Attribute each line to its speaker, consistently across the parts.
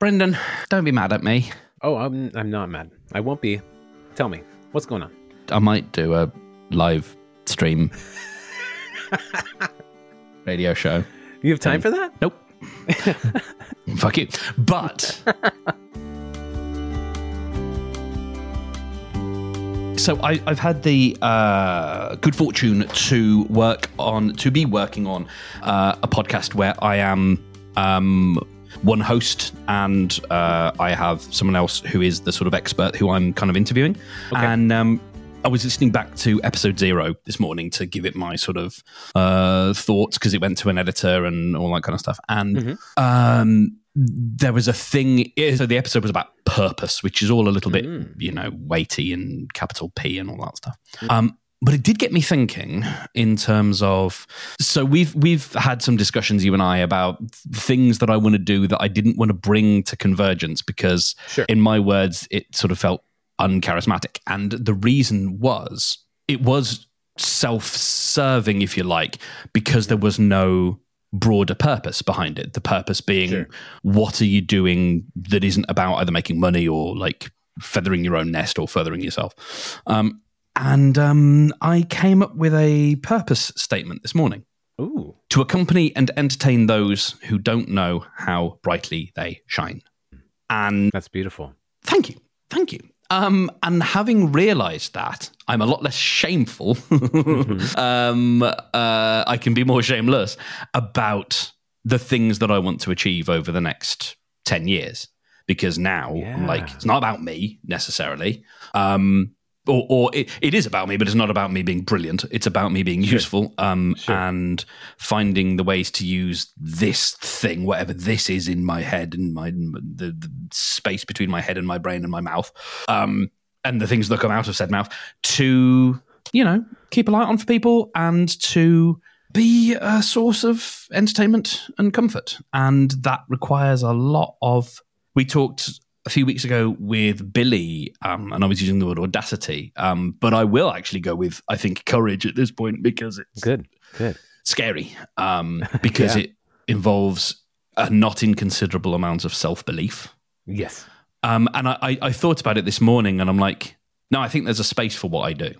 Speaker 1: Brendan, don't be mad at me.
Speaker 2: Oh, I'm not mad. I won't be. Tell me, what's going on?
Speaker 1: I might do a live stream radio show.
Speaker 2: You have time for that?
Speaker 1: Nope. Fuck you. But so I've had the good fortune to be working on a podcast where I am one host, and I have someone else who is the sort of expert who I'm kind of interviewing. Okay. And I was listening back to episode 0 this morning to give it my sort of thoughts, because it went to an editor and all that kind of stuff. And there was a thing. So the episode was about purpose, which is all a little bit, weighty and capital P and all that stuff. But it did get me thinking in terms of, so we've had some discussions, you and I, about things that I want to do that I didn't want to bring to Convergence because, in my words, it sort of felt uncharismatic. And the reason was, it was self-serving, if you like, because there was no broader purpose behind it. The purpose being, what are you doing that isn't about either making money or like feathering your own nest or furthering yourself? And I came up with a purpose statement this morning.
Speaker 2: Ooh.
Speaker 1: To accompany and entertain those who don't know how brightly they shine. And
Speaker 2: that's beautiful.
Speaker 1: Thank you. And having realised that, I'm a lot less shameful. I can be more shameless about the things that I want to achieve over the next 10 years. Because now, I'm like, it's not about me necessarily. Or it is about me, but it's not about me being brilliant. It's about me being useful and finding the ways to use this thing, whatever this is in my head and the space between my head and my brain and my mouth, and the things that come out of said mouth to, keep a light on for people and to be a source of entertainment and comfort. And that requires a lot of... We talked a few weeks ago with Billy, and I was using the word audacity, but I will actually go with, I think, courage at this point, because it's
Speaker 2: good,
Speaker 1: scary, because it involves a not inconsiderable amount of self-belief.
Speaker 2: Yes.
Speaker 1: And I thought about it this morning, and I'm like, no, I think there's a space for what I do.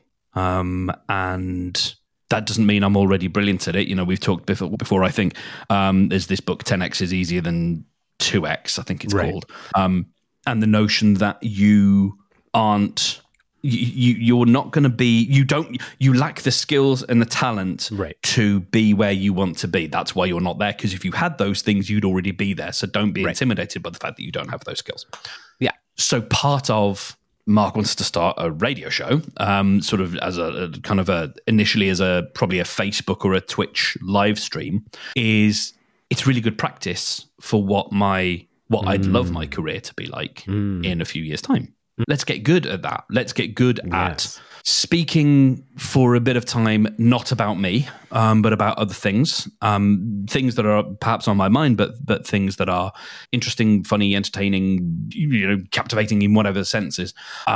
Speaker 1: And that doesn't mean I'm already brilliant at it. We've talked before, I think, there's this book, 10x is easier than 2x, I think it's called. And the notion that you aren't, you're not going to be, you lack the skills and the talent to be where you want to be. That's why you're not there, because if you had those things, you'd already be there. So don't be intimidated by the fact that you don't have those skills. Yeah. So part of Mark wants to start a radio show, sort of as a kind of initially as probably a Facebook or a Twitch live stream, is it's really good practice for what I'd love my career to be like in a few years' time. Let's get good at that. Let's get good at speaking for a bit of time, not about me, but about other things. Things that are perhaps on my mind, but things that are interesting, funny, entertaining, captivating in whatever senses.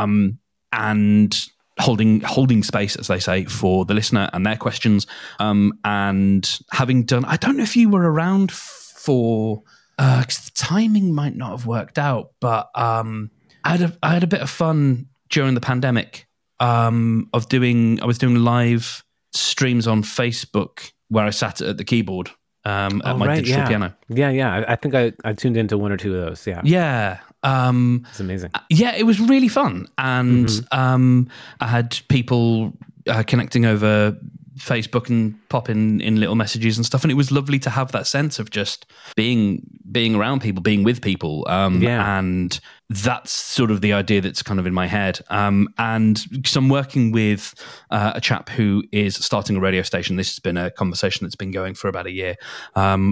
Speaker 1: And holding space, as they say, for the listener and their questions. And having done, I don't know if you were around for... 'cause the timing might not have worked out, but I had a bit of fun during the pandemic I was doing live streams on Facebook where I sat at the keyboard at my digital piano.
Speaker 2: Yeah. I think I tuned into one or two of those. Yeah. It's amazing.
Speaker 1: Yeah, it was really fun, and I had people connecting over Facebook and pop in little messages and stuff, and it was lovely to have that sense of just being around people, being with people, and that's sort of the idea that's kind of in my head. And so I'm working with a chap who is starting a radio station. This has been a conversation that's been going for about a year, I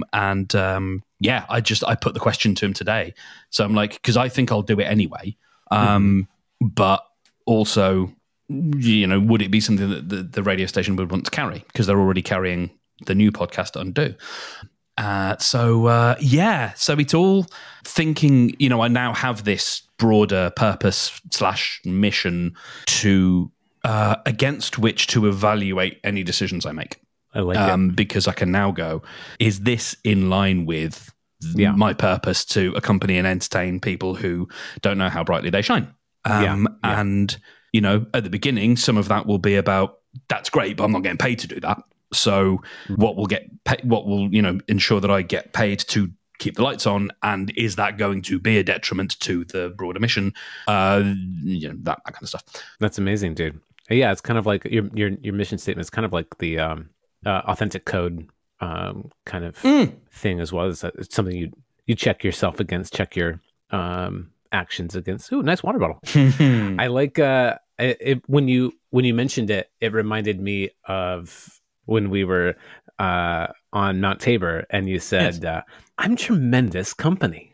Speaker 1: put the question to him today. So I'm like, because I think I'll do it anyway, but also, would it be something that the radio station would want to carry? Because they're already carrying the new podcast Undo. So it's all thinking, I now have this broader purpose / mission to against which to evaluate any decisions I make.
Speaker 2: I like it.
Speaker 1: Because I can now go, is this in line with my purpose to accompany and entertain people who don't know how brightly they shine. And, you know, at the beginning, some of that will be about, that's great, but I'm not getting paid to do that. So what will you know, ensure that I get paid to keep the lights on, and is that going to be a detriment to the broader mission? You know, that kind of stuff.
Speaker 2: That's amazing, dude. Yeah, it's kind of like your mission statement is kind of like the authentic code kind of thing as well. It's something you check yourself against, check your actions against. Ooh, nice water bottle. I like when you mentioned it, it reminded me of when we were on Mount Tabor, and you said, yes. I'm tremendous company.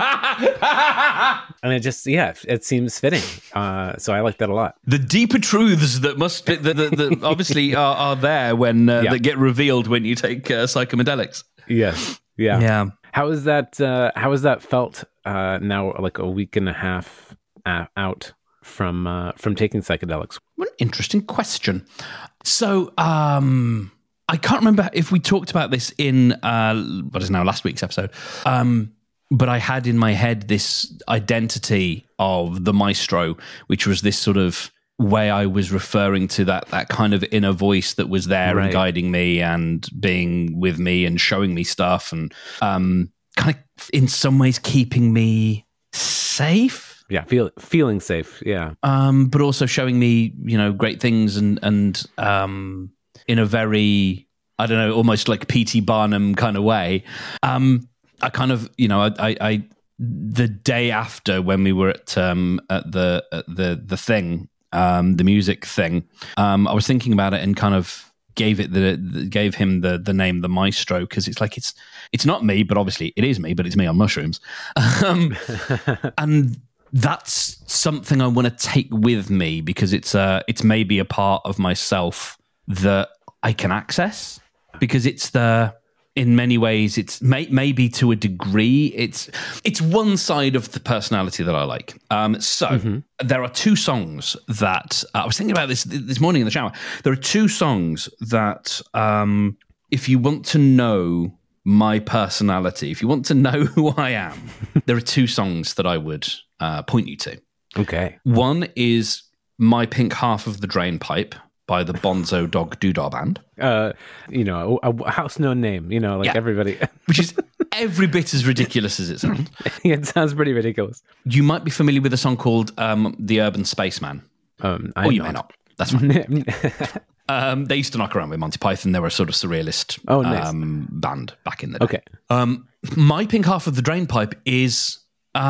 Speaker 2: And it seems fitting. So I like that a lot.
Speaker 1: The deeper truths that must be, that obviously are there when that get revealed when you take psychedelics.
Speaker 2: Yes. Yeah. How is that felt now, like a week and a half out from taking psychedelics?
Speaker 1: What an interesting question. So, I can't remember if we talked about this in what is now last week's episode. But I had in my head this identity of the maestro, which was this sort of way I was referring to that kind of inner voice that was there and guiding me and being with me and showing me stuff and kind of in some ways keeping me safe.
Speaker 2: Yeah, feeling safe. Yeah.
Speaker 1: But also showing me, you know, great things and in a very, I don't know, almost like P.T. Barnum kind of way. I kind of, you know, I the day after when we were at the thing, the music thing, I was thinking about it and kind of gave him the name the Maestro, because it's like it's not me, but obviously it is me, but it's me on mushrooms, and that's something I want to take with me, because it's maybe a part of myself that I can access, because in many ways, it's maybe to a degree, it's one side of the personality that I like. There are two songs that I was thinking about this morning in the shower. There are two songs that, if you want to know my personality, if you want to know who I am, there are two songs that I would point you to.
Speaker 2: Okay.
Speaker 1: One is My Pink Half of the Drain Pipe by the Bonzo Dog Doodah Band.
Speaker 2: You know, a house-known name, you know, like everybody.
Speaker 1: Which is every bit as ridiculous as it sounds.
Speaker 2: Yeah, it sounds pretty ridiculous.
Speaker 1: You might be familiar with a song called The Urban Spaceman. Or you may not. That's fine. They used to knock around with Monty Python. They were a sort of surrealist band back in the day.
Speaker 2: Okay.
Speaker 1: My Pink Half of the Drain Pipe is...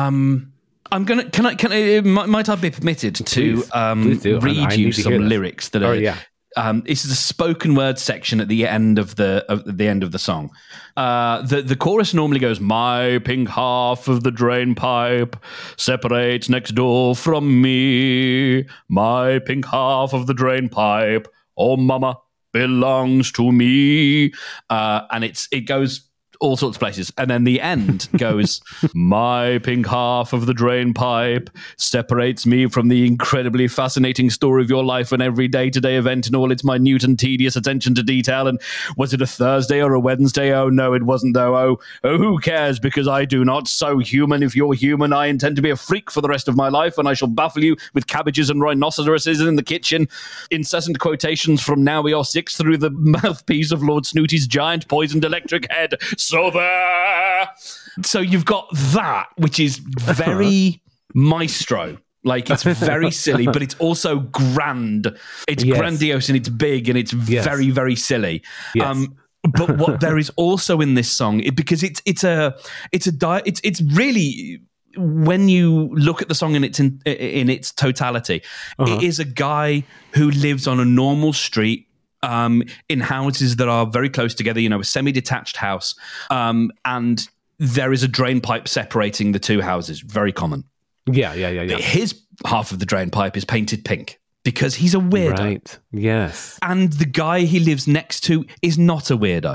Speaker 1: might I be permitted to read you some lyrics that are? This is a spoken word section at the end of the song. The chorus normally goes, "My pink half of the drain pipe separates next door from me. My pink half of the drain pipe, oh mama, belongs to me." And it goes all sorts of places. And then the end goes, "My pink half of the drain pipe separates me from the incredibly fascinating story of your life, an every day-to-day event in all its minute and tedious attention to detail. And was it a Thursday or a Wednesday? Oh, no, it wasn't, though. Oh, who cares? Because I do not. So human, if you're human, I intend to be a freak for the rest of my life, and I shall baffle you with cabbages and rhinoceroses in the kitchen. Incessant quotations from Now We Are Six through the mouthpiece of Lord Snooty's giant poisoned electric head. So there." So you've got that, which is very maestro. Like, it's very silly, but it's also grand. It's grandiose and it's big and it's very, very silly.
Speaker 2: Yes.
Speaker 1: But what there is also in this song, because it's really, when you look at the song in its totality, it is a guy who lives on a normal street, in houses that are very close together, you know, a semi-detached house, and there is a drain pipe separating the two houses. Very common.
Speaker 2: Yeah.
Speaker 1: His half of the drain pipe is painted pink because he's a weirdo.
Speaker 2: Right. Yes.
Speaker 1: And the guy he lives next to is not a weirdo.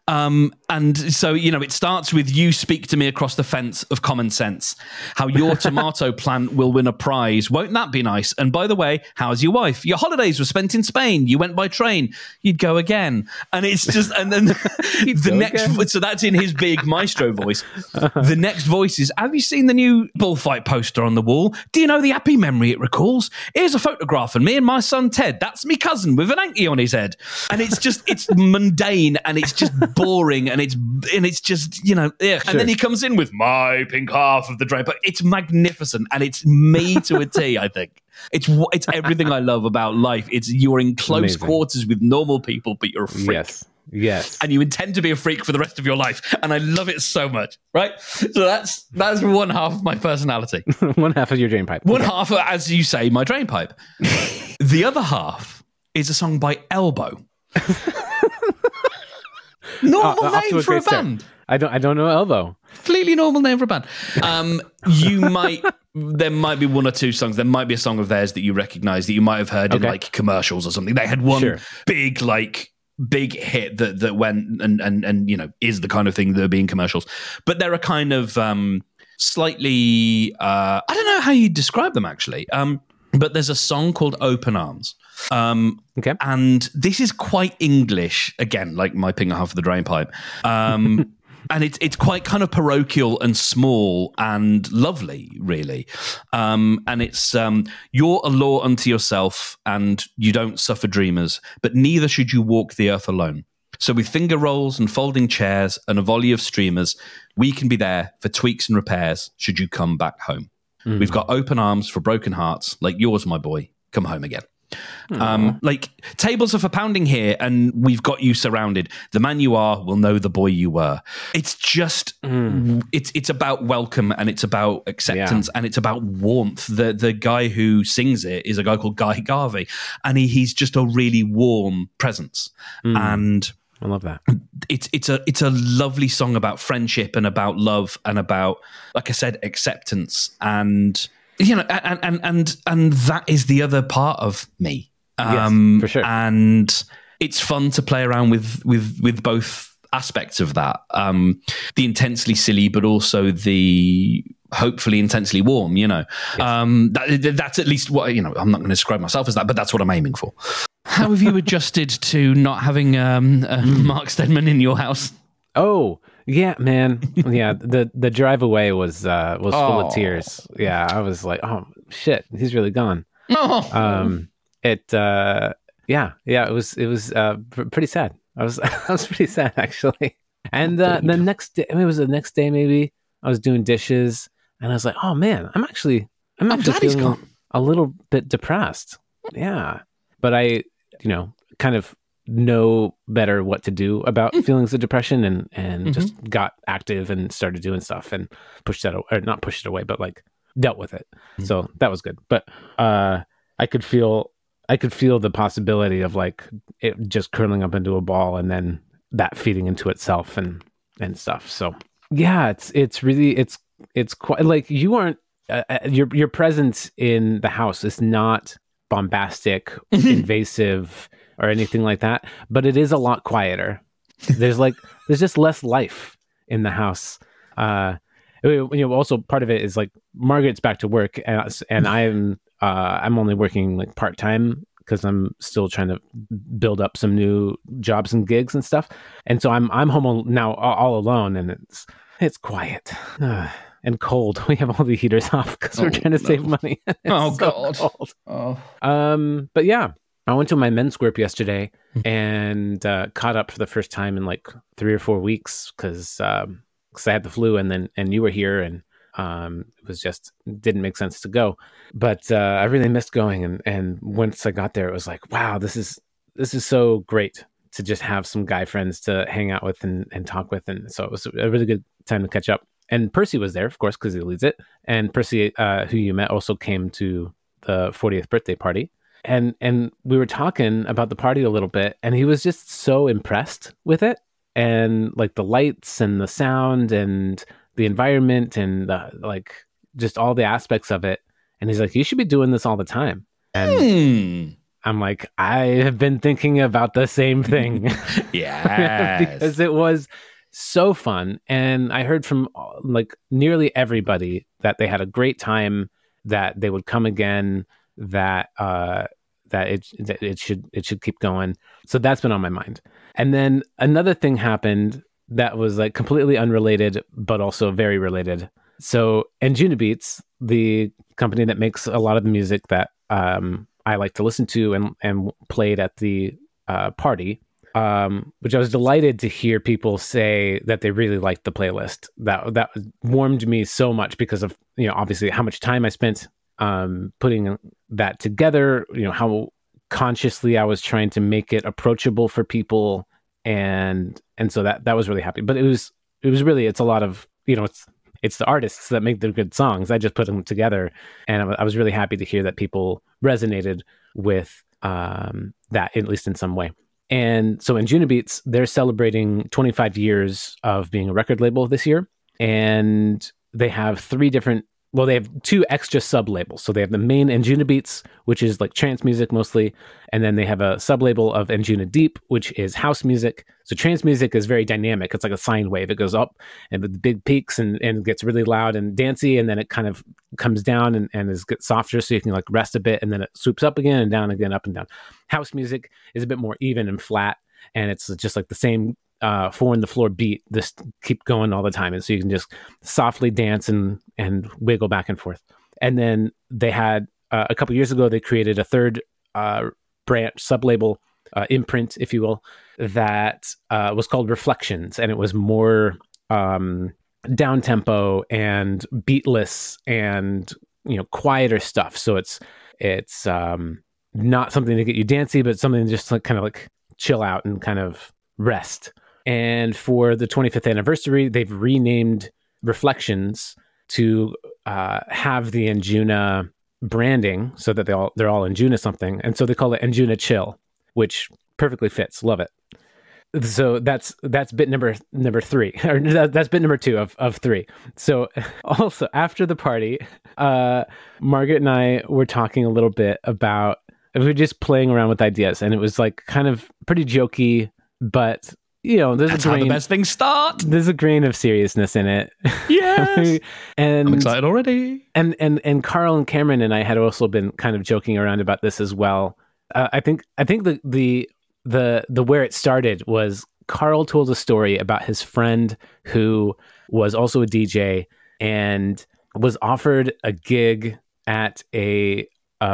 Speaker 1: And so, it starts with you speak to me across the fence of common sense. How your tomato plant will win a prize. Won't that be nice? And by the way, how's your wife? Your holidays were spent in Spain. You went by train. You'd go again. And it's just, and then the next, again. So that's in his big maestro voice. The next voice is, have you seen the new bullfight poster on the wall? Do you know the happy memory it recalls? Here's a photograph of me and my son Ted. That's me cousin with an Anki on his head. And it's just, it's mundane and it's just boring and it's just, ugh. Sure. And then he comes in with my pink half of the draper. It's magnificent and it's me to a T, I think. It's everything I love about life. It's you're in close quarters with normal people, but you're a freak.
Speaker 2: Yes.
Speaker 1: And you intend to be a freak for the rest of your life. And I love it so much, right? So that's one half of my personality.
Speaker 2: One half of your drain pipe.
Speaker 1: One half, as you say, my drain pipe. The other half is a song by Elbow. Normal name for a band.
Speaker 2: I don't know Elbow.
Speaker 1: Completely normal name for a band. There might be one or two songs. There might be a song of theirs that you recognize that you might have heard in like commercials or something. They had one big hit that went and is the kind of thing that would be in commercials. But they're a kind of slightly I don't know how you describe them actually. But there's a song called Open Arms. And this is quite English, again, like my ping half of the drain pipe. And it's quite kind of parochial and small and lovely, really. And it's, you're a law unto yourself and you don't suffer dreamers, but neither should you walk the earth alone. So with finger rolls and folding chairs and a volley of streamers, we can be there for tweaks and repairs should you come back home. We've got open arms for broken hearts, like yours, my boy. Come home again. Like tables are for pounding here, and we've got you surrounded. The man you are will know the boy you were. It's just it's about welcome and it's about acceptance and it's about warmth. The guy who sings it is a guy called Guy Garvey, and he's just a really warm presence. And
Speaker 2: I love that.
Speaker 1: It's a lovely song about friendship and about love and about, like I said, acceptance and and that is the other part of me.
Speaker 2: Yes, for sure.
Speaker 1: And it's fun to play around with both aspects of that. The intensely silly, but also the hopefully intensely warm. Yes. That's at least what I'm not going to describe myself as that, but that's what I'm aiming for. How have you adjusted to not having Mark Steadman in your house?
Speaker 2: Oh, yeah, man. Yeah, the drive away was full of tears. Yeah, I was like, oh shit, he's really gone. It was pretty sad. I was pretty sad actually. And the next day, it was the next day maybe, I was doing dishes and I was like, oh man, I'm actually feeling a little bit depressed. Yeah. But I, kind of know better what to do about feelings of depression and just got active and started doing stuff and pushed that, or not pushed it away, but like dealt with it. So that was good. But I could feel the possibility of like it just curling up into a ball and then that feeding into itself and stuff. So yeah, it's really quite like you aren't your presence in the house is not bombastic, invasive, or anything like that, but it is a lot quieter. There's just less life in the house. Also part of it is like Margaret's back to work, and I'm only working like part time because I'm still trying to build up some new jobs and gigs and stuff. And so I'm home now all alone, and it's quiet. And cold. We have all the heaters off because we're trying to save money.
Speaker 1: Oh, God.
Speaker 2: Cold. Oh. But yeah, I went to my men's group yesterday and caught up for the first time in like 3 or 4 weeks because I had the flu and you were here and it was just didn't make sense to go. But I really missed going. And once I got there, it was like, wow, this is so great to just have some guy friends to hang out with and talk with. And so it was a really good time to catch up. And Percy was there, of course, because he leads it. And Percy, who you met, also came to the 40th birthday party. And we were talking about the party a little bit, and he was just so impressed with it. And like the lights and the sound and the environment and just all the aspects of it. And he's like, you should be doing this all the time. And I'm like, I have been thinking about the same thing.
Speaker 1: Yes.
Speaker 2: Because it was so fun. And I heard from like nearly everybody that they had a great time, that they would come again, that it should keep going. So that's been on my mind. And then another thing happened that was like completely unrelated, but also very related. So Anjunabeats, the company that makes a lot of the music that I like to listen to and played at the party, which I was delighted to hear people say that they really liked the playlist. That warmed me so much because of, obviously how much time I spent putting that together, how consciously I was trying to make it approachable for people. And so that was really happy. But it was really, it's a lot of, it's the artists that make the good songs. I just put them together, and I was really happy to hear that people resonated with that, at least in some way. And so Anjunabeats, they're celebrating 25 years of being a record label this year, and they have they have 2 extra sub-labels. So they have the main Anjunabeats, which is like trance music mostly, and then they have a sub-label of Anjunadeep, which is house music. So trance music is very dynamic. It's like a sine wave. It goes up and with big peaks and gets really loud and dancey, and then it kind of comes down and gets softer, so you can like rest a bit, and then it swoops up again and down again, up and down. House music is a bit more even and flat, and it's just like the same 4 on the floor beat, just keep going all the time, and so you can just softly dance and wiggle back and forth. And then they had a couple years ago, they created a third branch sub-label, imprint, if you will, that was called Reflections, and it was more down tempo and beatless and quieter stuff. So it's not something to get you dancey, but something just like kind of like chill out and kind of rest. And for the 25th anniversary, they've renamed Reflections to have the Anjuna branding, so that they're all Anjuna something, and so they call it Anjuna Chill, which perfectly fits. Love it. So that's bit number 3, or that's bit number 2 of 3. So also after the party, Margaret and I were talking a little bit about, we were just playing around with ideas, and it was like kind of pretty jokey, but
Speaker 1: that's how the best things start.
Speaker 2: There's a grain of seriousness in it.
Speaker 1: Yes.
Speaker 2: And
Speaker 1: I'm excited already.
Speaker 2: And Carl and Cameron and I had also been kind of joking around about this as well. I think the where it started was Carl told a story about his friend who was also a DJ and was offered a gig at a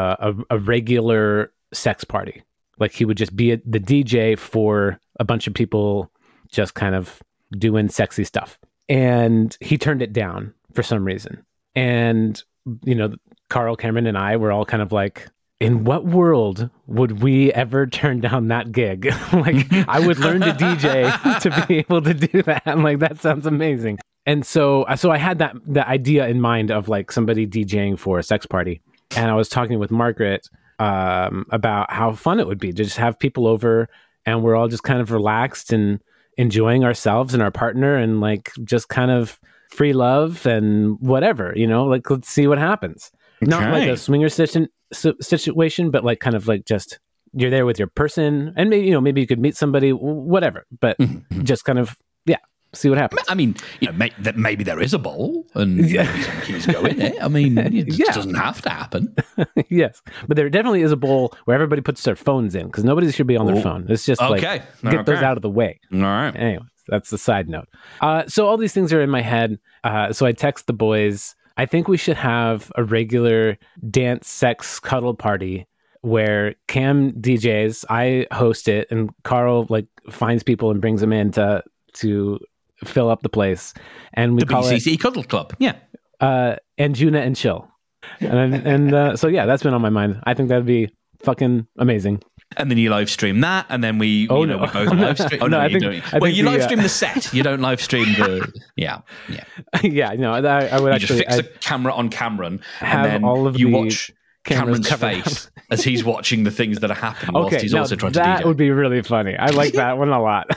Speaker 2: regular sex party. Like he would just be the DJ for a bunch of people just kind of doing sexy stuff. And he turned it down for some reason. And, Carl, Cameron, and I were all kind of like, in what world would we ever turn down that gig? Like, I would learn to DJ to be able to do that. I'm like, that sounds amazing. And so I had that idea in mind of like somebody DJing for a sex party. And I was talking with Margaret about how fun it would be to just have people over, and we're all just kind of relaxed and enjoying ourselves and our partner, and like just kind of free love and whatever, like let's see what happens. Okay. Not like a swinger situation, but like kind of like just you're there with your person, and maybe you could meet somebody, whatever, but just kind of see what happens.
Speaker 1: I mean, maybe there is a bowl and maybe some keys go in it. I mean, it just doesn't have to happen.
Speaker 2: Yes, but there definitely is a bowl where everybody puts their phones in, because nobody should be on their phone. It's just get those out of the way.
Speaker 1: All right.
Speaker 2: Anyway, that's the side note. So all these things are in my head. So I text the boys. I think we should have a regular dance, sex, cuddle party where Cam DJs, I host it, and Carl like finds people and brings them in to fill up the place, and we call
Speaker 1: BCC it Cuddle Club. Yeah,
Speaker 2: Anjuna and Chill, and so that's been on my mind. I think that'd be fucking amazing.
Speaker 1: And then you live stream that, and then we both live stream. Oh no, you live stream the set. You don't live stream the yeah.
Speaker 2: No, I would
Speaker 1: actually just fix a camera on Cameron,
Speaker 2: have
Speaker 1: and then
Speaker 2: all of
Speaker 1: you watch Cameron's face as he's watching the things that are happening whilst he's also trying to DJ.
Speaker 2: That would be really funny. I like that one a lot.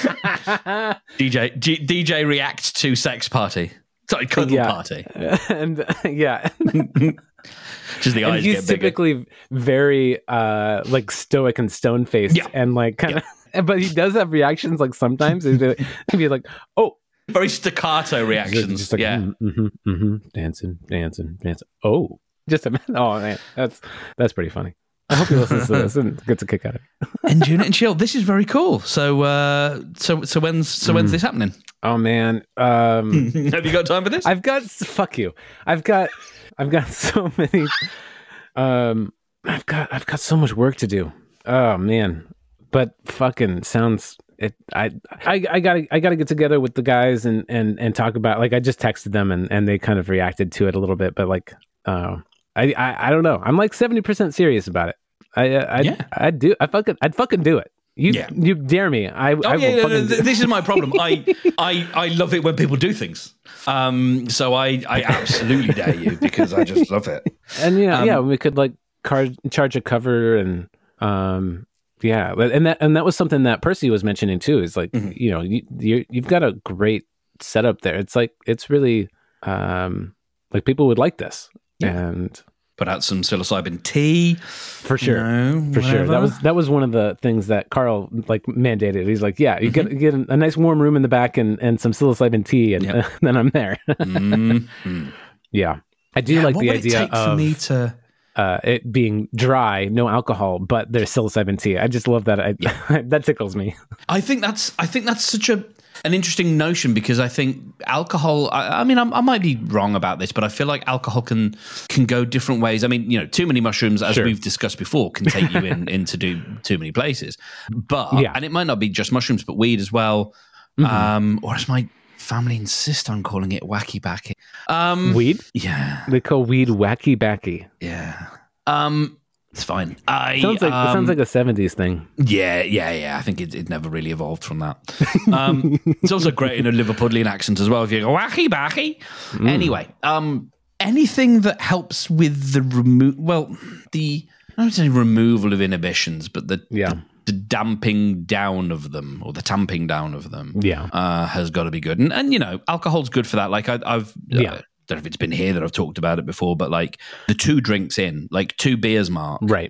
Speaker 1: DJ reacts to sex party. Sorry, cuddle party.
Speaker 2: And
Speaker 1: Just the
Speaker 2: And
Speaker 1: eyes
Speaker 2: he's
Speaker 1: get bigger.
Speaker 2: typically very like stoic and stone faced,
Speaker 1: Yeah.
Speaker 2: and like kind of. But he does have reactions. Like sometimes he'd be like, "Oh."
Speaker 1: Very staccato reactions.
Speaker 2: Just like,
Speaker 1: yeah.
Speaker 2: dancing. Oh, just a minute. Oh man, that's pretty funny. I hope he listens to this and gets a kick out of it.
Speaker 1: And Unit and Chill, this is very cool. So when's this happening?
Speaker 2: Oh man,
Speaker 1: Have you got time for this?
Speaker 2: fuck you. I've got so many. I've got so much work to do. Oh man, but fucking sounds. I gotta get together with the guys and talk about, like, I just texted them and they kind of reacted to it a little bit, but like I don't know, I'm like 70% serious about it. I'd fucking do it. You dare me.
Speaker 1: This is my problem. I love it when people do things. So I absolutely dare you, because I just love it.
Speaker 2: And we could like charge a cover and and that was something that Percy was mentioning too. Is like, you've got a great setup there. It's like, it's really like people would like this. And
Speaker 1: put out some psilocybin tea
Speaker 2: for sure. For sure. That was one of the things that Carl like mandated. He's like, you get a nice warm room in the back and some psilocybin tea, and then I'm there. Yeah, I do like the idea of
Speaker 1: for me to
Speaker 2: it being dry, no alcohol, but there's psilocybin tea. I just love that. That tickles me.
Speaker 1: I think that's such an interesting notion, because I think alcohol, I mean, I might be wrong about this, but I feel like alcohol can go different ways. I mean, too many mushrooms, as we've discussed before, can take you into too many places. But and it might not be just mushrooms, but weed as well. Or as my family insist on calling it wacky backy.
Speaker 2: Weed?
Speaker 1: Yeah.
Speaker 2: They call weed wacky backy.
Speaker 1: Yeah. It's fine.
Speaker 2: It sounds like a 70s thing.
Speaker 1: Yeah. I think it never really evolved from that. It's also great in a Liverpudlian accent as well, if you go wacky backy. Anyway, anything that helps with the I would say removal of inhibitions, but the damping down of them, or the tamping down of them, has got to be good. And alcohol's good for that. Like I've I don't know if it's been here that I've talked about it before, but like the 2 drinks in, like 2 beers mark,
Speaker 2: right,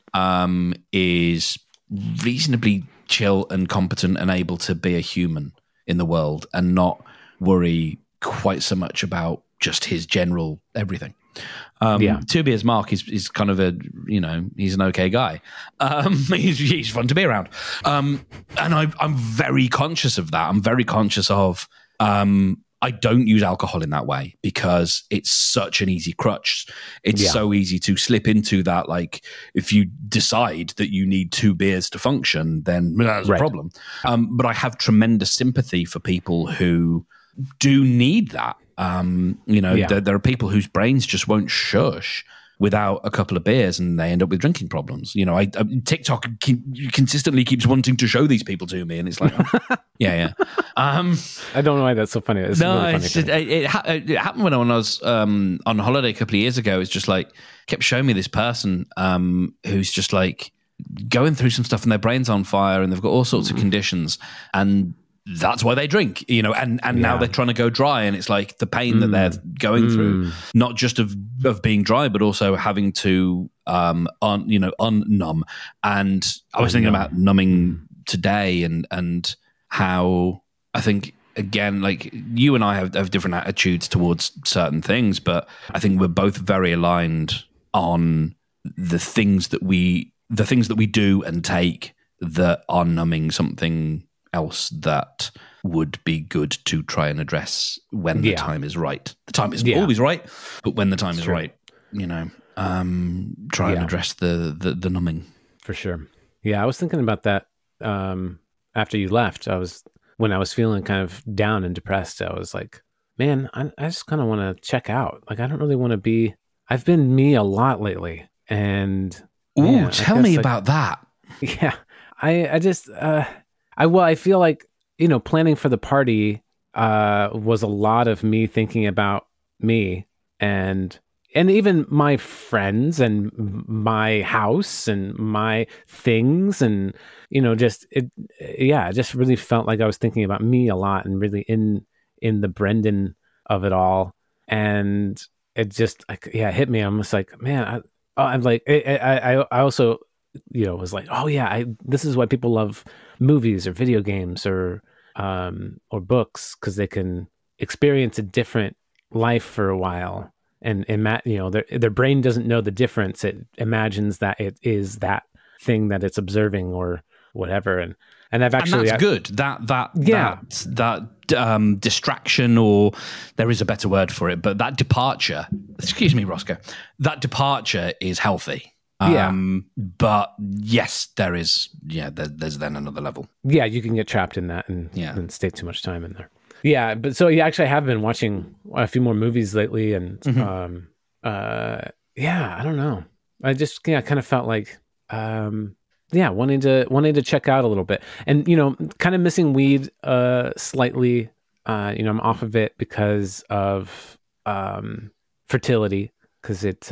Speaker 1: is reasonably chill and competent and able to be a human in the world and not worry quite so much about just his general everything. 2 beers mark is kind of a, he's an okay guy. He's fun to be around. And I'm very conscious of that. I'm very conscious of, I don't use alcohol in that way, because it's such an easy crutch. It's so easy to slip into that. Like, if you decide that you need 2 beers to function, then that's a problem. But I have tremendous sympathy for people who do need that. There are people whose brains just won't shush without a couple of beers, and they end up with drinking problems. TikTok consistently keeps wanting to show these people to me, and it's like, I
Speaker 2: don't know why that's so funny. It's really funny.
Speaker 1: It happened when I was on holiday a couple of years ago. It's just like, kept showing me this person who's just like going through some stuff, and their brain's on fire, and they've got all sorts of conditions, and that's why they drink, and now they're trying to go dry, and it's like the pain that they're going through, not just of being dry, but also having to unnumb. And I was thinking about numbing today, and how I think, again, like, you and I have different attitudes towards certain things, but I think we're both very aligned on the things that we do and take that are numbing something else that would be good to try and address when the time is right. The time isn't always right, but when the time is right, try and address the numbing.
Speaker 2: For sure. Yeah, I was thinking about that after you left. When I was feeling kind of down and depressed, I was like, man, I just kind of want to check out. Like, I don't really want to be. I've been me a lot lately, and
Speaker 1: tell me about that.
Speaker 2: Yeah, I feel like, planning for the party was a lot of me thinking about me and even my friends and my house and my things, and it just really felt like I was thinking about me a lot, and really in the Brendan of it all. And it just it hit me. I'm just like, man, I'm like, I also, was like, oh yeah, this is why people love movies or video games or books, because they can experience a different life for a while, and their brain doesn't know the difference. It imagines that it is that thing that it's observing or whatever, and I've actually,
Speaker 1: and that's good. That distraction, or there is a better word for it, but that departure. Excuse me, Roscoe. That departure is healthy. But yes, there is. Yeah, there's then another level.
Speaker 2: Yeah, you can get trapped in that and stay too much time in there. Yeah, but so actually, I have been watching a few more movies lately, and I don't know. I just kind of felt like wanting to check out a little bit, and kind of missing weed slightly. I'm off of it because of fertility, because it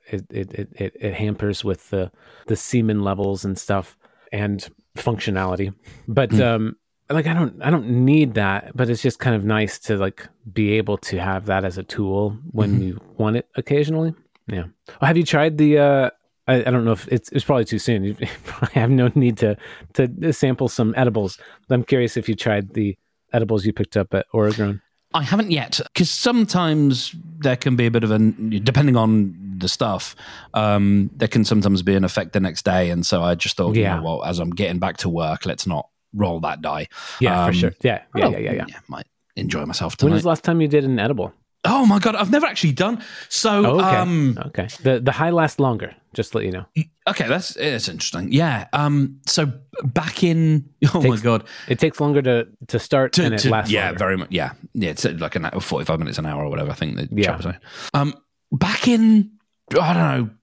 Speaker 2: hampers with the semen levels and stuff and functionality. But I don't need that, but it's just kind of nice to like be able to have that as a tool when you want it occasionally. Yeah. Well, have you tried the I don't know if it's probably too soon. You probably have no need to sample some edibles. But I'm curious if you tried the edibles you picked up at Oregon.
Speaker 1: I haven't yet, because sometimes there can be a bit of depending on the stuff, there can sometimes be an effect the next day. And so I just thought, as I'm getting back to work, let's not roll that die.
Speaker 2: Yeah, for sure. Yeah.
Speaker 1: Might enjoy myself tonight.
Speaker 2: When was the last time you did an edible?
Speaker 1: Oh my God, I've never actually done. So,
Speaker 2: okay. The high lasts longer, just to let you know.
Speaker 1: Okay, that's interesting. Yeah. So back in, my God.
Speaker 2: It takes longer to start and it lasts longer.
Speaker 1: Yeah, very much. Yeah. Yeah, it's like 45 minutes an hour or whatever, I think the chap was saying. Back in, I don't know,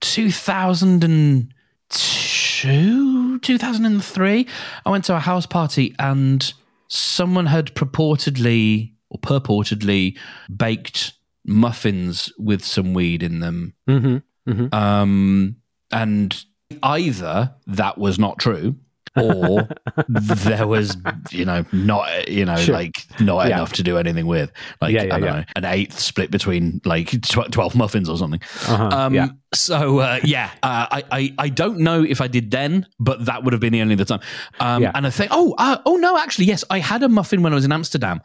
Speaker 1: 2002, 2003, I went to a house party and someone had purportedly baked muffins with some weed in them. And either that was not true, or there was, not enough to do anything with. Like, I don't know, an eighth split between like 12 muffins or something. So, I don't know if I did then, but that would have been the only other time. And I think, no, actually, yes, I had a muffin when I was in Amsterdam.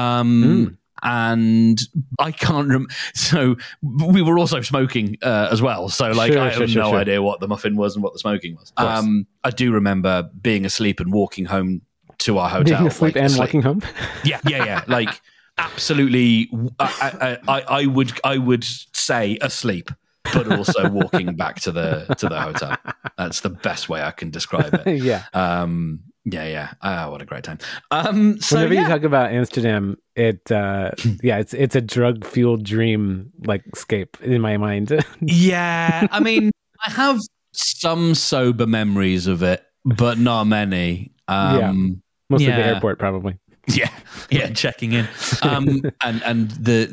Speaker 1: And I can't remember. So we were also smoking as well. So I have no idea what the muffin was and what the smoking was. I do remember being asleep and walking home to our hotel.
Speaker 2: Being asleep and walking home?
Speaker 1: Yeah. Like absolutely. I would say asleep, but also walking back to the hotel. That's the best way I can describe it.
Speaker 2: Yeah.
Speaker 1: What a great time.
Speaker 2: Whenever you talk about Amsterdam, it's a drug fueled dream like escape in my mind.
Speaker 1: Yeah, I mean, I have some sober memories of it, but not many.
Speaker 2: Mostly the airport, probably.
Speaker 1: Yeah, checking in. And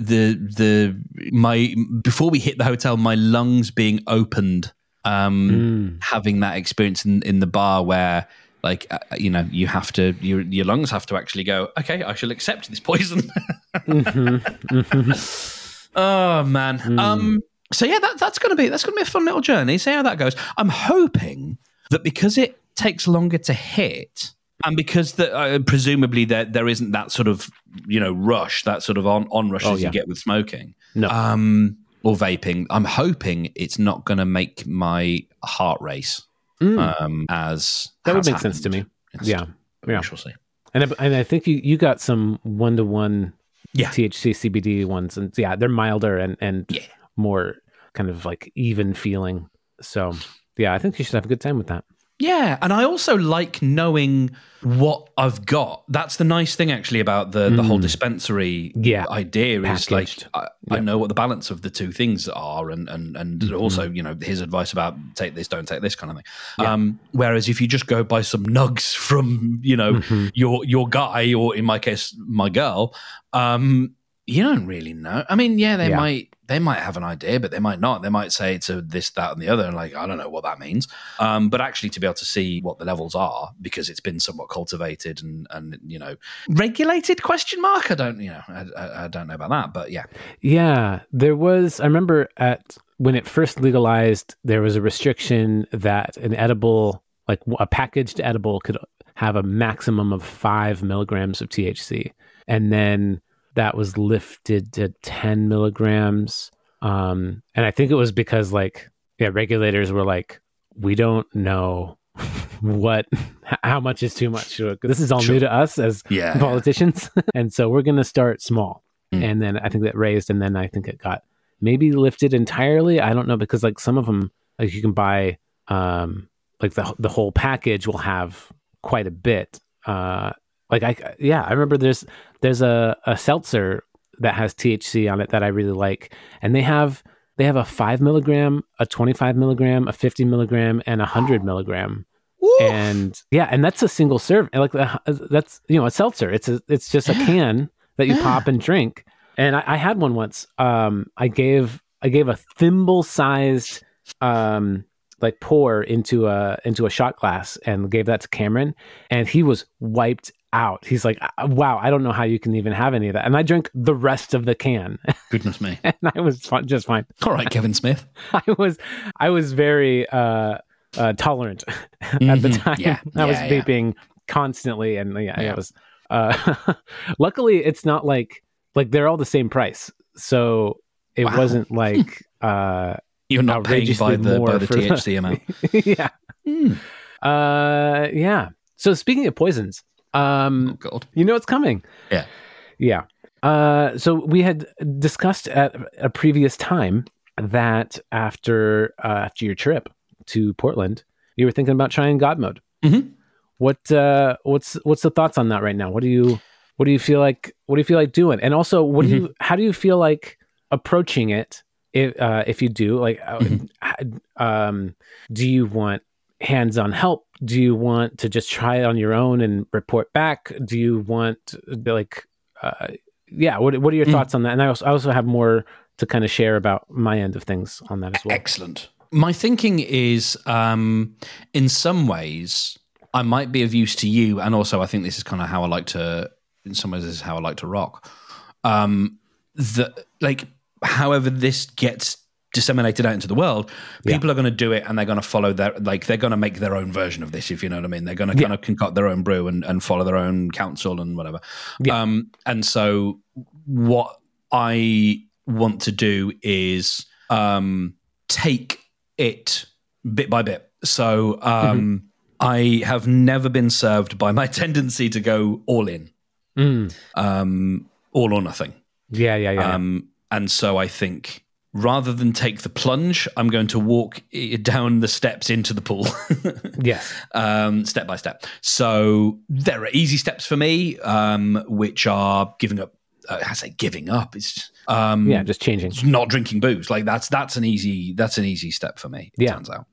Speaker 1: my before we hit the hotel, my lungs being opened, having that experience in the bar where. Like, you have to, your lungs have to actually go, okay, I shall accept this poison. Oh, man. So yeah, that's going to be a fun little journey. See how that goes. I'm hoping that because it takes longer to hit, and because presumably there isn't that sort of, rush, that sort of on rush as you get with smoking.
Speaker 2: No.
Speaker 1: Or vaping. I'm hoping it's not going to make my heart race. As
Speaker 2: that would make sense to me.
Speaker 1: Yes.
Speaker 2: Yeah.
Speaker 1: We shall see.
Speaker 2: And I think you got some 1-to-1 THC CBD ones, and they're milder and more kind of like even feeling. So I think you should have a good time with that.
Speaker 1: Yeah, and I also like knowing what I've got. That's the nice thing actually about the whole dispensary idea is
Speaker 2: packaged.
Speaker 1: Like I know what the balance of the two things are, and also his advice about take this, don't take this kind of thing. Yeah. Whereas if you just go buy some nugs from your guy, or in my case my girl, You don't really know. I mean, yeah, they
Speaker 2: Yeah.
Speaker 1: might have an idea, but they might not. They might say it's a this, that, and the other. And like, I don't know what that means. But actually, to be able to see what the levels are because it's been somewhat cultivated and regulated? Question mark. I don't know about that. But yeah,
Speaker 2: Yeah, there was. I remember when it first legalized, there was a restriction that an edible, like a packaged edible, could have a maximum of 5 milligrams of THC, and then that was lifted to 10 milligrams. And I think it was because regulators were like, we don't know how much is too much. This is all new to us as politicians. And so we're going to start small. And then I think that raised, and then I think it got maybe lifted entirely. I don't know, because like some of them, like you can buy, like the whole package will have quite a bit. I remember there's a seltzer that has THC on it that I really like, and they have a 5 milligram, a 25 milligram, a 50 milligram, and 100 milligram. Woo! And that's a single serve. Like that's a seltzer. It's just a can that you pop and drink. And I had one once. I gave a thimble sized pour into a shot glass and gave that to Cameron, and he was wiped out. He's like, wow, I don't know how you can even have any of that. And I drank the rest of the can.
Speaker 1: Goodness me.
Speaker 2: And I was just fine.
Speaker 1: All right, Kevin Smith.
Speaker 2: I was very tolerant at the time. I was vaping constantly, and it was luckily it's not like they're all the same price. So it wasn't like
Speaker 1: you're not paying by the THC amount.
Speaker 2: Yeah. So speaking of poisons,
Speaker 1: oh God.
Speaker 2: It's coming. Yeah. So we had discussed at a previous time that after your trip to Portland, you were thinking about trying God mode.
Speaker 1: Mm-hmm.
Speaker 2: What's the thoughts on that right now? What do you feel like doing? And also, how do you feel like approaching it? If you do, do you want hands-on help? Do you want to just try it on your own and report back? Do you want what are your thoughts on that? And I also have more to kind of share about my end of things on that as well.
Speaker 1: Excellent. My thinking is, in some ways, I might be of use to you, and also I think this is kind of how I like to. In some ways, this is how I like to rock. However this gets disseminated out into the world, people are going to do it, and they're going to follow they're going to make their own version of this, if you know what I mean. They're going to kind of concoct their own brew and follow their own counsel and whatever. And so what I want to do is take it bit by bit. So I have never been served by my tendency to go all in, all or nothing. And so I think rather than take the plunge, I'm going to walk down the steps into the pool. Step by step. So there are easy steps for me, which are giving up. I say giving up. It's
Speaker 2: just changing.
Speaker 1: Not drinking booze. Like that's an easy step for me. It turns out.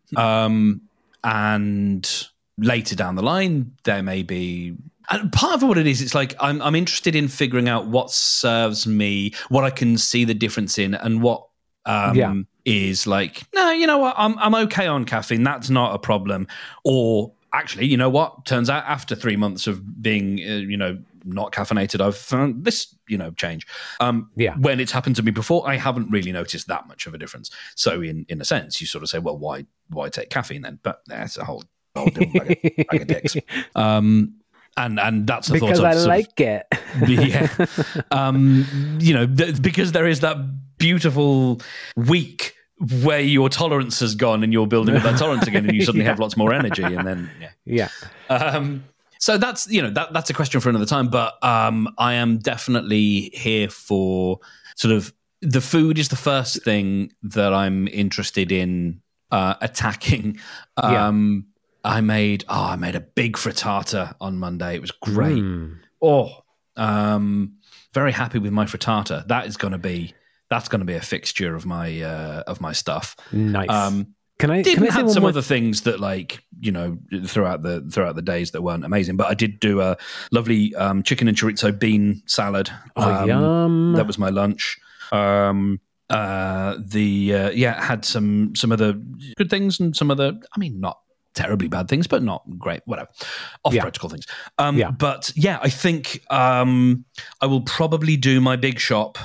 Speaker 1: And later down the line, there may be. And part of what it is, it's like I'm interested in figuring out what serves me, what I can see the difference in, and what is like, no, you know what, I'm okay on caffeine. That's not a problem. Or actually, you know what? Turns out after 3 months of being, not caffeinated, I've found this, change. When it's happened to me before, I haven't really noticed that much of a difference. So in a sense, you sort of say, well, why take caffeine then? But that's a whole different bag of dicks. And that's the
Speaker 2: because
Speaker 1: thought of
Speaker 2: I like it.
Speaker 1: Because there is that beautiful week where your tolerance has gone and you're building up that tolerance again, and you suddenly have lots more energy, and then so that's that's a question for another time. But I am definitely here for sort of the food is the first thing that I'm interested in attacking. I made a big frittata on Monday. It was great. Very happy with my frittata. That's going to be a fixture of my stuff.
Speaker 2: Nice.
Speaker 1: Can I have some other things that throughout the days that weren't amazing. But I did do a lovely chicken and chorizo bean salad.
Speaker 2: Yum!
Speaker 1: That was my lunch. Had some other good things and some other, not terribly bad things, but not great, whatever, off-protocol things. But yeah, I think I will probably do my big shop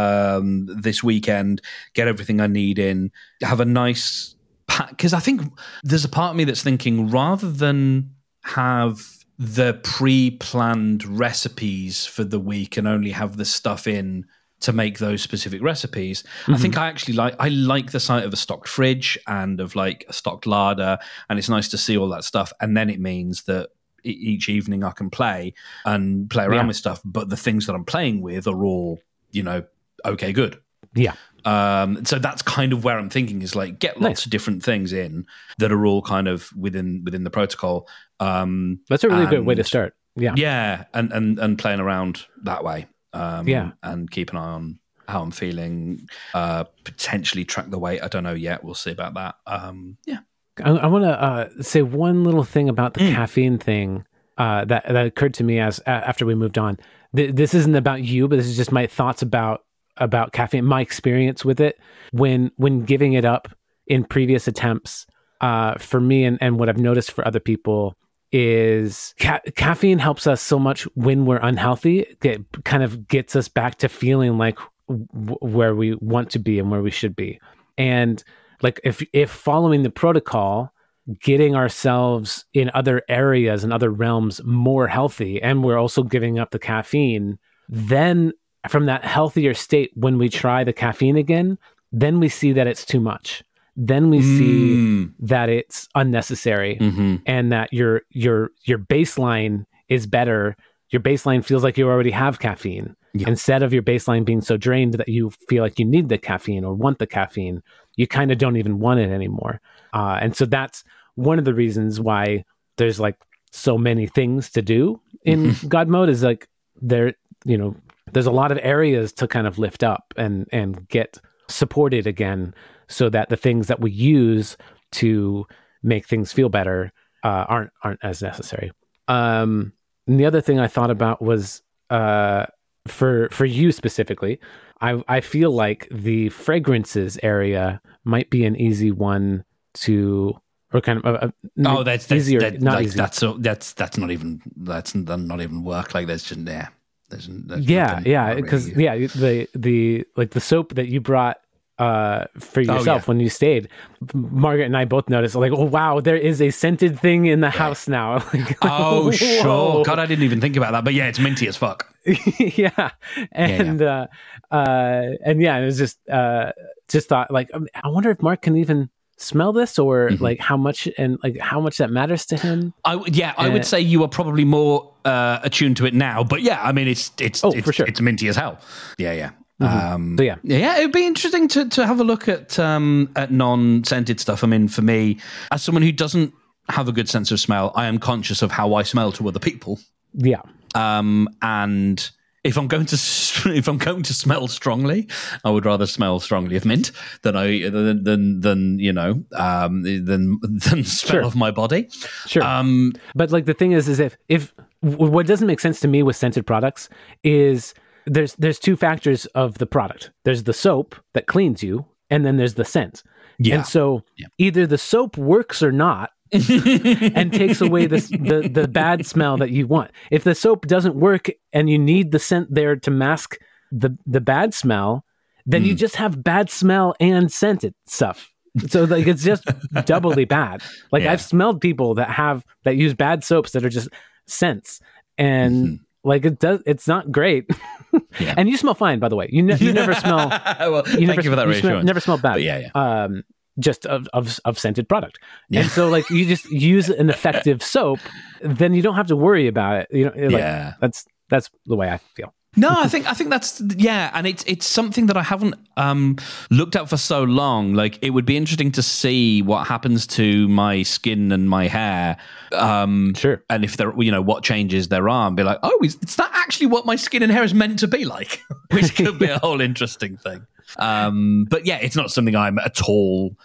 Speaker 1: this weekend, get everything I need in, have a nice pack, because I think there's a part of me that's thinking, rather than have the pre-planned recipes for the week and only have the stuff in to make those specific recipes, I think I actually like the sight of a stocked fridge and of like a stocked larder, and it's nice to see all that stuff. And then it means that each evening I can play around with stuff, but the things that I'm playing with are all, okay, good.
Speaker 2: Yeah.
Speaker 1: So that's kind of where I'm thinking, is like get lots of different things in that are all kind of within the protocol.
Speaker 2: That's a really good way to start. Yeah.
Speaker 1: Yeah. And playing around that way. And keep an eye on how I'm feeling, potentially track the weight. I don't know yet. We'll see about that.
Speaker 2: I want to say one little thing about the caffeine thing that occurred to me after we moved on. This isn't about you, but this is just my thoughts about caffeine, my experience with it when giving it up in previous attempts. For me and what I've noticed for other people is caffeine helps us so much when we're unhealthy. It kind of gets us back to feeling like where we want to be and where we should be. And like if following the protocol, getting ourselves in other areas and other realms more healthy, and we're also giving up the caffeine, then from that healthier state, when we try the caffeine again, then we see that it's too much. Then we see that it's unnecessary, and that your baseline is better. Your baseline feels like you already have caffeine. Yeah. Instead of your baseline being so drained that you feel like you need the caffeine or want the caffeine, you kind of don't even want it anymore. And so that's one of the reasons why there's like so many things to do in God mode, is like there's a lot of areas to kind of lift up and get supported again, so that the things that we use to make things feel better aren't as necessary. And the other thing I thought about was for you specifically, I feel like the fragrances area might be an easy one to, or kind of
Speaker 1: that's
Speaker 2: easier.
Speaker 1: That's
Speaker 2: not
Speaker 1: like
Speaker 2: easy.
Speaker 1: that's not even work. Like there's just because the like the soap that you brought for yourself when you stayed, Margaret and I both noticed, like, oh wow, there is a scented thing in the house now. Like, oh sure, God, I didn't even think about that, but yeah, it's minty as fuck.
Speaker 2: Yeah, and it was just thought, like, I wonder if Mark can even smell this, or like how much that matters to him. I would say you are probably more attuned to it now, but yeah, I mean it's for sure,
Speaker 1: it's minty as hell. Yeah.
Speaker 2: It
Speaker 1: would be interesting to have a look at non-scented stuff. I mean, for me, as someone who doesn't have a good sense of smell, I am conscious of how I smell to other people.
Speaker 2: Yeah.
Speaker 1: And if I'm going to smell strongly, I would rather smell strongly of mint than smell of my body.
Speaker 2: Sure. But like the thing is if what doesn't make sense to me with scented products is there's two factors of the product. There's the soap that cleans you, and then there's the scent. Yeah. And so either the soap works or not, and takes away the bad smell that you want. If the soap doesn't work and you need the scent there to mask the bad smell, then you just have bad smell and scented stuff. So like it's just doubly bad. Like I've smelled people that use bad soaps that are just scents, and like it's not great. Yeah. And you smell fine, by the way. You never smell.
Speaker 1: Well, thank you for that reassurance.
Speaker 2: Never smell bad.
Speaker 1: But
Speaker 2: just of scented product. Yeah. And so like you just use an effective soap, then you don't have to worry about it. That's the way I feel.
Speaker 1: No, I think that's and it's something that I haven't looked at for so long. Like it would be interesting to see what happens to my skin and my hair.
Speaker 2: Sure.
Speaker 1: And if there, what changes there are, and be like, oh, is that actually what my skin and hair is meant to be like? Which could be a whole interesting thing. But yeah, it's not something I'm at all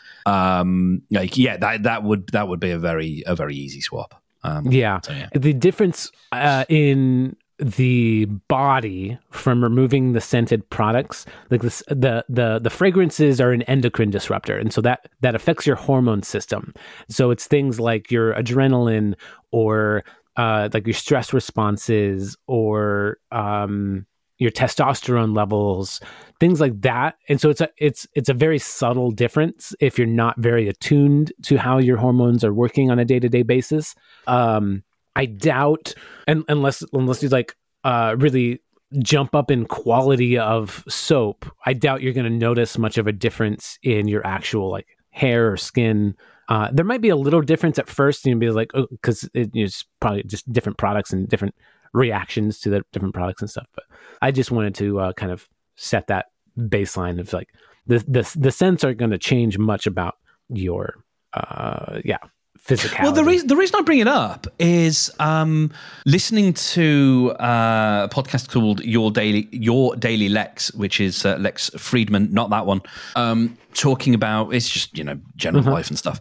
Speaker 1: that would be a very easy swap. So, yeah.
Speaker 2: The difference in the body from removing the scented products, like this, the fragrances are an endocrine disruptor, and so that affects your hormone system. So it's things like your adrenaline, or like your stress responses, or your testosterone levels, things like that. And so it's a very subtle difference if you're not very attuned to how your hormones are working on a day-to-day basis. I doubt, unless you like really jump up in quality of soap, I doubt you're going to notice much of a difference in your actual like hair or skin. There might be a little difference at first, and you'll be like, because it's probably just different products and different reactions to the different products and stuff. But I just wanted to kind of set that baseline of like the scents are going to change much about your physicality.
Speaker 1: Well, the reason I bring it up is listening to a podcast called Your Daily Lex, which is Lex Friedman, not that one, talking about, it's just, general life and stuff.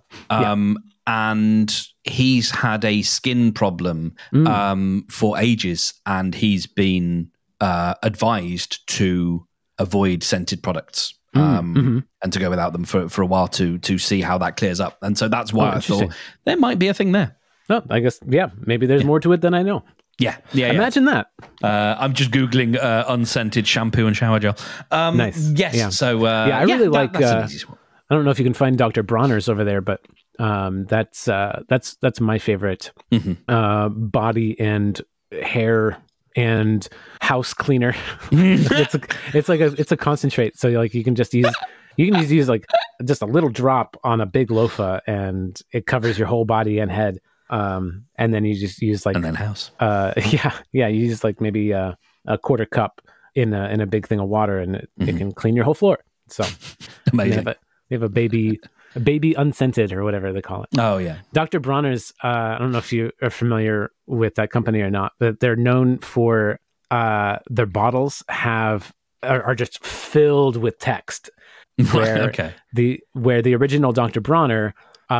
Speaker 1: And he's had a skin problem for ages, and he's been advised to avoid scented products. And to go without them for a while to see how that clears up. And so that's why I thought there might be a thing there.
Speaker 2: Oh, I guess, maybe there's more to it than I know.
Speaker 1: Yeah.
Speaker 2: Imagine that.
Speaker 1: I'm just Googling unscented shampoo and shower gel.
Speaker 2: Nice.
Speaker 1: Yes.
Speaker 2: Yeah.
Speaker 1: So,
Speaker 2: I really like, that's an easy swap. I don't know if you can find Dr. Bronner's over there, but that's my favorite body and hair and house cleaner. it's a concentrate, so like you can just use like just a little drop on a big loofah, and it covers your whole body and head. And then you just use like,
Speaker 1: and then house.
Speaker 2: You use like maybe a quarter cup in a big thing of water, and it can clean your whole floor. So
Speaker 1: amazing.
Speaker 2: They have a baby unscented, or whatever they call it.
Speaker 1: Oh yeah.
Speaker 2: Dr. Bronner's, I don't know if you are familiar with that company or not, but they're known for their bottles are just filled with text. Where the original Dr. Bronner,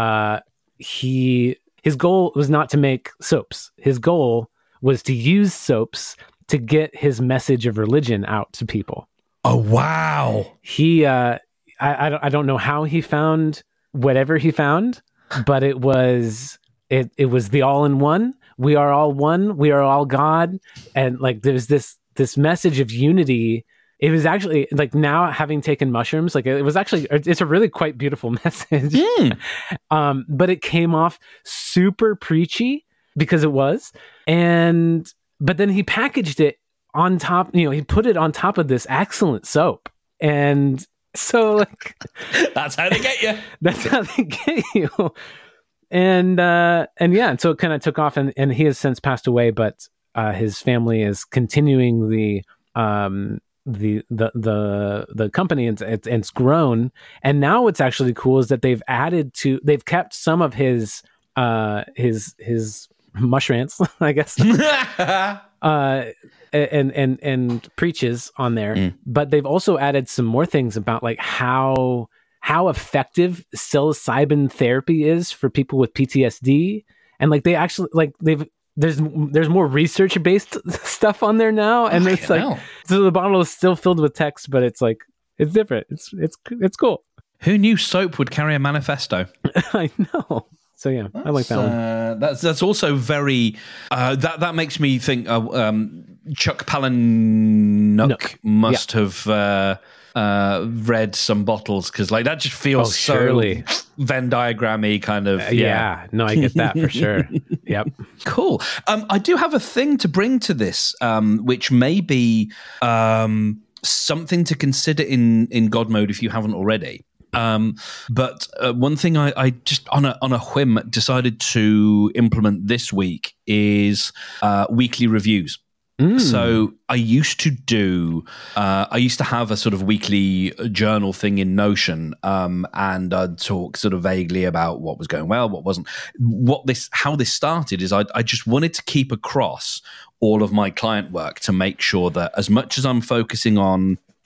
Speaker 2: his goal was not to make soaps. His goal was to use soaps to get his message of religion out to people.
Speaker 1: Oh wow.
Speaker 2: He I don't know how he found whatever he found, but it was the all-in-one. We are all one. We are all God. And like, there's this message of unity. It was actually like, now having taken mushrooms, like it's a really quite beautiful message. But it came off super preachy because it was. But then he packaged it on top, he put it on top of this excellent soap. And so like,
Speaker 1: that's how they get you.
Speaker 2: That's how they get you. And so it kind of took off, and he has since passed away, but his family is continuing the company, and it's grown. And now what's actually cool is that they've kept some of his mushrooms, I guess. And preaches on there, but they've also added some more things about like how effective psilocybin therapy is for people with PTSD, and like they actually like there's more research based stuff on there now, and it's like so the bottle is still filled with text, but it's like it's different. It's cool.
Speaker 1: Who knew soap would carry a manifesto?
Speaker 2: I know. So yeah, I like that one.
Speaker 1: That's also very. That makes me think. Chuck Palahniuk must have read some bottles, because like that just feels so Venn diagrammy kind of.
Speaker 2: No, I get that for sure. Yep.
Speaker 1: Cool. I do have a thing to bring to this, which may be something to consider in God mode if you haven't already. But one thing I just on a whim decided to implement this week is weekly reviews. So I used to have a sort of weekly journal thing in Notion, and I'd talk sort of vaguely about what was going well, what wasn't. How this started is I just wanted to keep across all of my client work to make sure that as much as I'm focusing on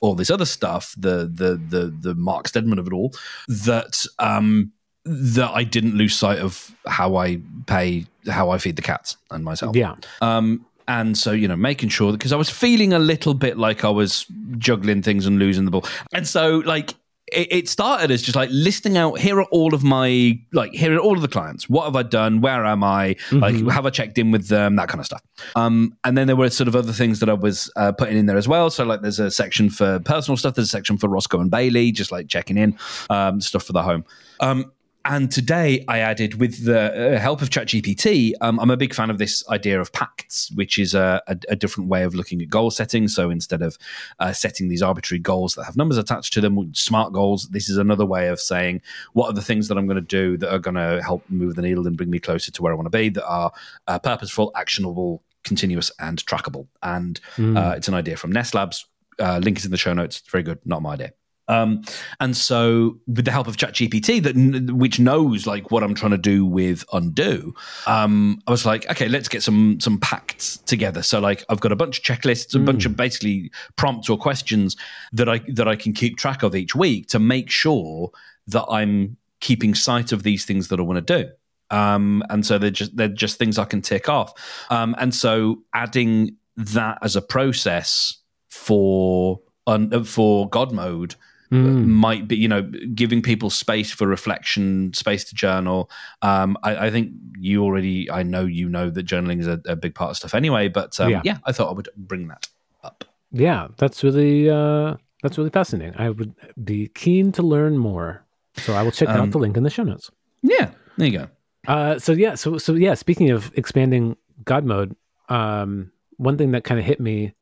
Speaker 1: all this other stuff, the Mark Steadman of it all, that that I didn't lose sight of how I feed the cats and myself.
Speaker 2: Yeah.
Speaker 1: And so, making sure that, because I was feeling a little bit like I was juggling things and losing the ball. And so, like, it started as just like listing out, here are all of the clients. What have I done? Where am I? Like, have I checked in with them? That kind of stuff. And then there were sort of other things that I was putting in there as well. So, like, there's a section for personal stuff. There's a section for Roscoe and Bailey, just like checking in, stuff for the home. And today I added, with the help of ChatGPT, I'm a big fan of this idea of pacts, which is a different way of looking at goal setting. So instead of setting these arbitrary goals that have numbers attached to them, smart goals, this is another way of saying, what are the things that I'm going to do that are going to help move the needle and bring me closer to where I want to be, that are purposeful, actionable, continuous, and trackable. And it's an idea from Nest Labs. Link is in the show notes. It's very good. Not my idea. And so, with the help of ChatGPT, which knows like what I'm trying to do with Undo, I was like, okay, let's get some pacts together. So, like, I've got a bunch of checklists, a bunch of basically prompts or questions that I can keep track of each week to make sure that I'm keeping sight of these things that I want to do. And so they're just things I can tick off. And so, adding that as a process for God mode might be, giving people space for reflection, space to journal. I think I know that journaling is a big part of stuff anyway, but I thought I would bring that up.
Speaker 2: Yeah, that's really fascinating. I would be keen to learn more. So I will check out the link in the show notes. Yeah,
Speaker 1: there you go.
Speaker 2: So speaking of expanding God mode, one thing that kind of hit me,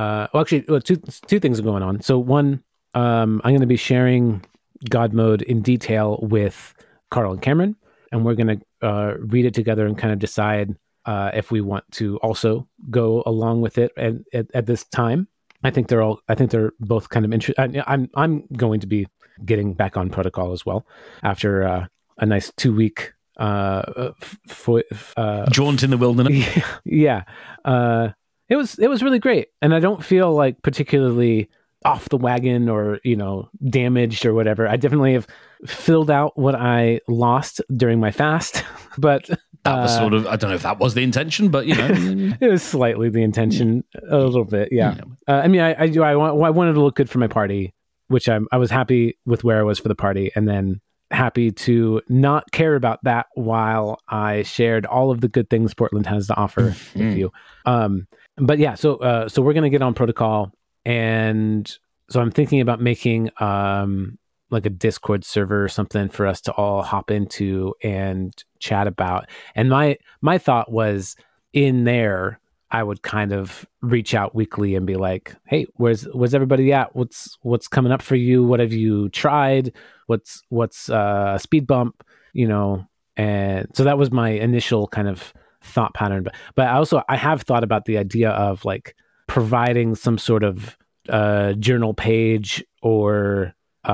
Speaker 2: two things are going on. So one, I'm going to be sharing God mode in detail with Carl and Cameron, and we're going to read it together and kind of decide if we want to also go along with it at this time. I think they're both kind of interested. I'm going to be getting back on protocol as well after a nice 2-week
Speaker 1: jaunt in the wilderness.
Speaker 2: Yeah. It was really great, and I don't feel like particularly off the wagon or damaged or whatever. I definitely have filled out what I lost during my fast, but
Speaker 1: that was sort of, I don't know if that was the intention, but
Speaker 2: it was slightly the intention, a little bit. Yeah. I mean, I wanted to look good for my party, which I was happy with where I was for the party, and then happy to not care about that while I shared all of the good things Portland has to offer with you. But yeah, so we're going to get on protocol, and so I'm thinking about making like a Discord server or something for us to all hop into and chat about. And my thought was, in there, I would kind of reach out weekly and be like, hey, where's everybody at? What's coming up for you? What have you tried? What's a speed bump? And so that was my initial kind of thought pattern. But I have thought about the idea of like providing some sort of journal page or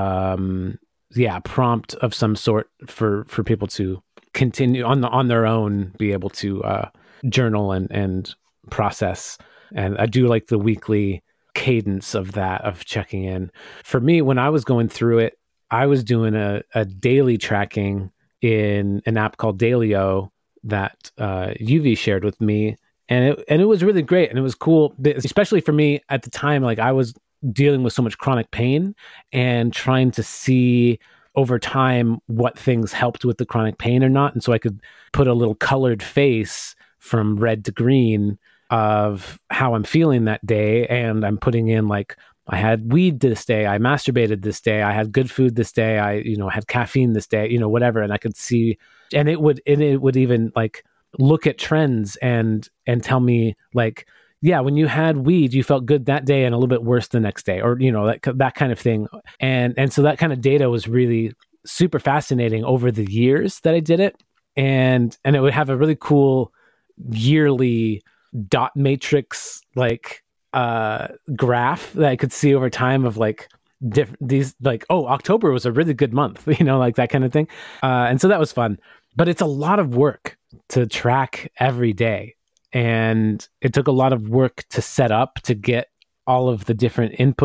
Speaker 2: prompt of some sort for people to continue on their own, be able to journal and process. And I do like the weekly cadence of that, of checking in. For me, when I was going through it, I was doing a daily tracking in an app called Dailyo that UV shared with me, and it was really great, and it was cool, especially for me at the time. Like, I was dealing with so much chronic pain and trying to see over time what things helped with the chronic pain or not, and so I could put a little colored face from red to green of how I'm feeling that day, and I'm putting in like, I had weed this day, I masturbated this day, I had good food this day, I had caffeine this day, whatever, and I could see, and it would even like look at trends and tell me like, yeah, when you had weed, you felt good that day and a little bit worse the next day, or that kind of thing, and so that kind of data was really super fascinating over the years that I did it, and it would have a really cool yearly dot matrix like graph that I could see over time of like these like, oh, October was a really good month, like that kind of thing. And so that was fun, but it's a lot of work to track every day. And it took a lot of work to set up, to get all of the different input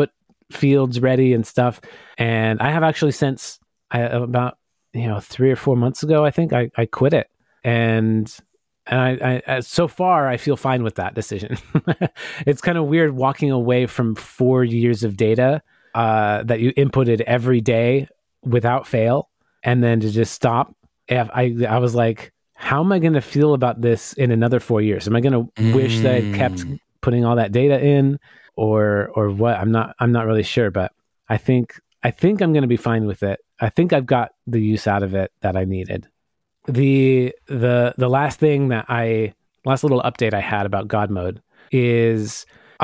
Speaker 2: fields ready and stuff. And I have actually since about 3 or 4 months ago, I think I quit it. And I so far I feel fine with that decision. It's kind of weird walking away from 4 years of data that you inputted every day without fail, and then to just stop. I was like, how am I going to feel about this in another 4 years? Am I going to wish that I kept putting all that data in, or what? I'm not really sure, but I think I'm going to be fine with it. I think I've got the use out of it that I needed. The last thing last little update I had about God Mode is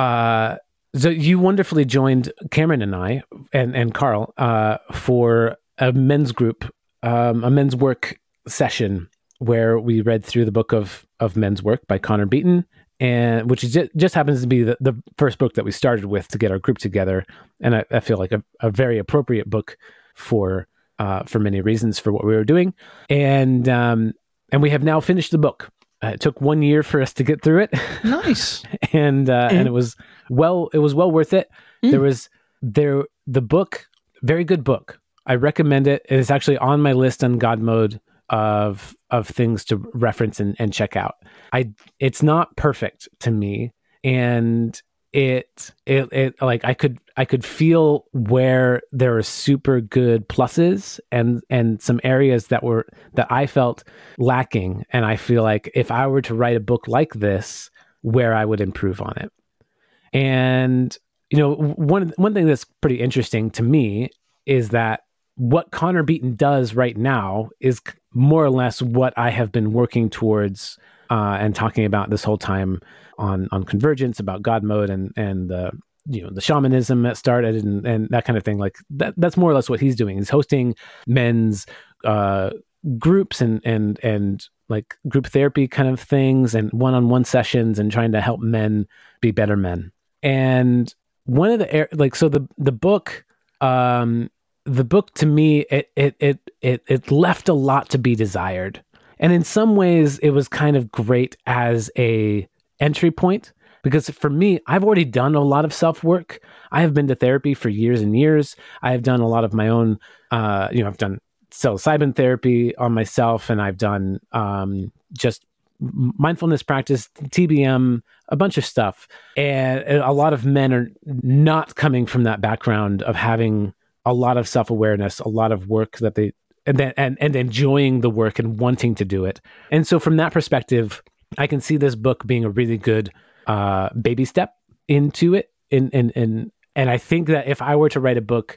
Speaker 2: so you wonderfully joined Cameron and I and Carl for a men's group, a men's work session where we read through the book of Men's Work by Connor Beaton, and which is just happens to be the first book that we started with to get our group together, and I feel like a very appropriate book for many reasons for what we were doing, and we have now finished the book. It took 1 year for us to get through it.
Speaker 1: Nice.
Speaker 2: and it was well worth it. The book, very good book. I recommend it. It is actually on my list on God Mode of things to reference and check out. It's not perfect to me, and it like I could feel where there are super good pluses and some areas that I felt lacking, and I feel like if I were to write a book like this, where I would improve on it. And one thing that's pretty interesting to me is that what Connor Beaton does right now is more or less what I have been working towards and talking about this whole time on Convergence, about God Mode and the shamanism that started and that kind of thing. Like that's more or less what he's doing. He's hosting men's groups and like group therapy kind of things and one-on-one sessions and trying to help men be better men. And one of the book. The book to me, it left a lot to be desired. And in some ways it was kind of great as a entry point, because for me, I've already done a lot of self-work. I have been to therapy for years and years. I have done a lot of my own, I've done psilocybin therapy on myself, and I've done just mindfulness practice, TBM, a bunch of stuff. And a lot of men are not coming from that background of having a lot of self-awareness, a lot of work that they and enjoying the work and wanting to do it. And so from that perspective, I can see this book being a really good baby step into it. And I think that if I were to write a book,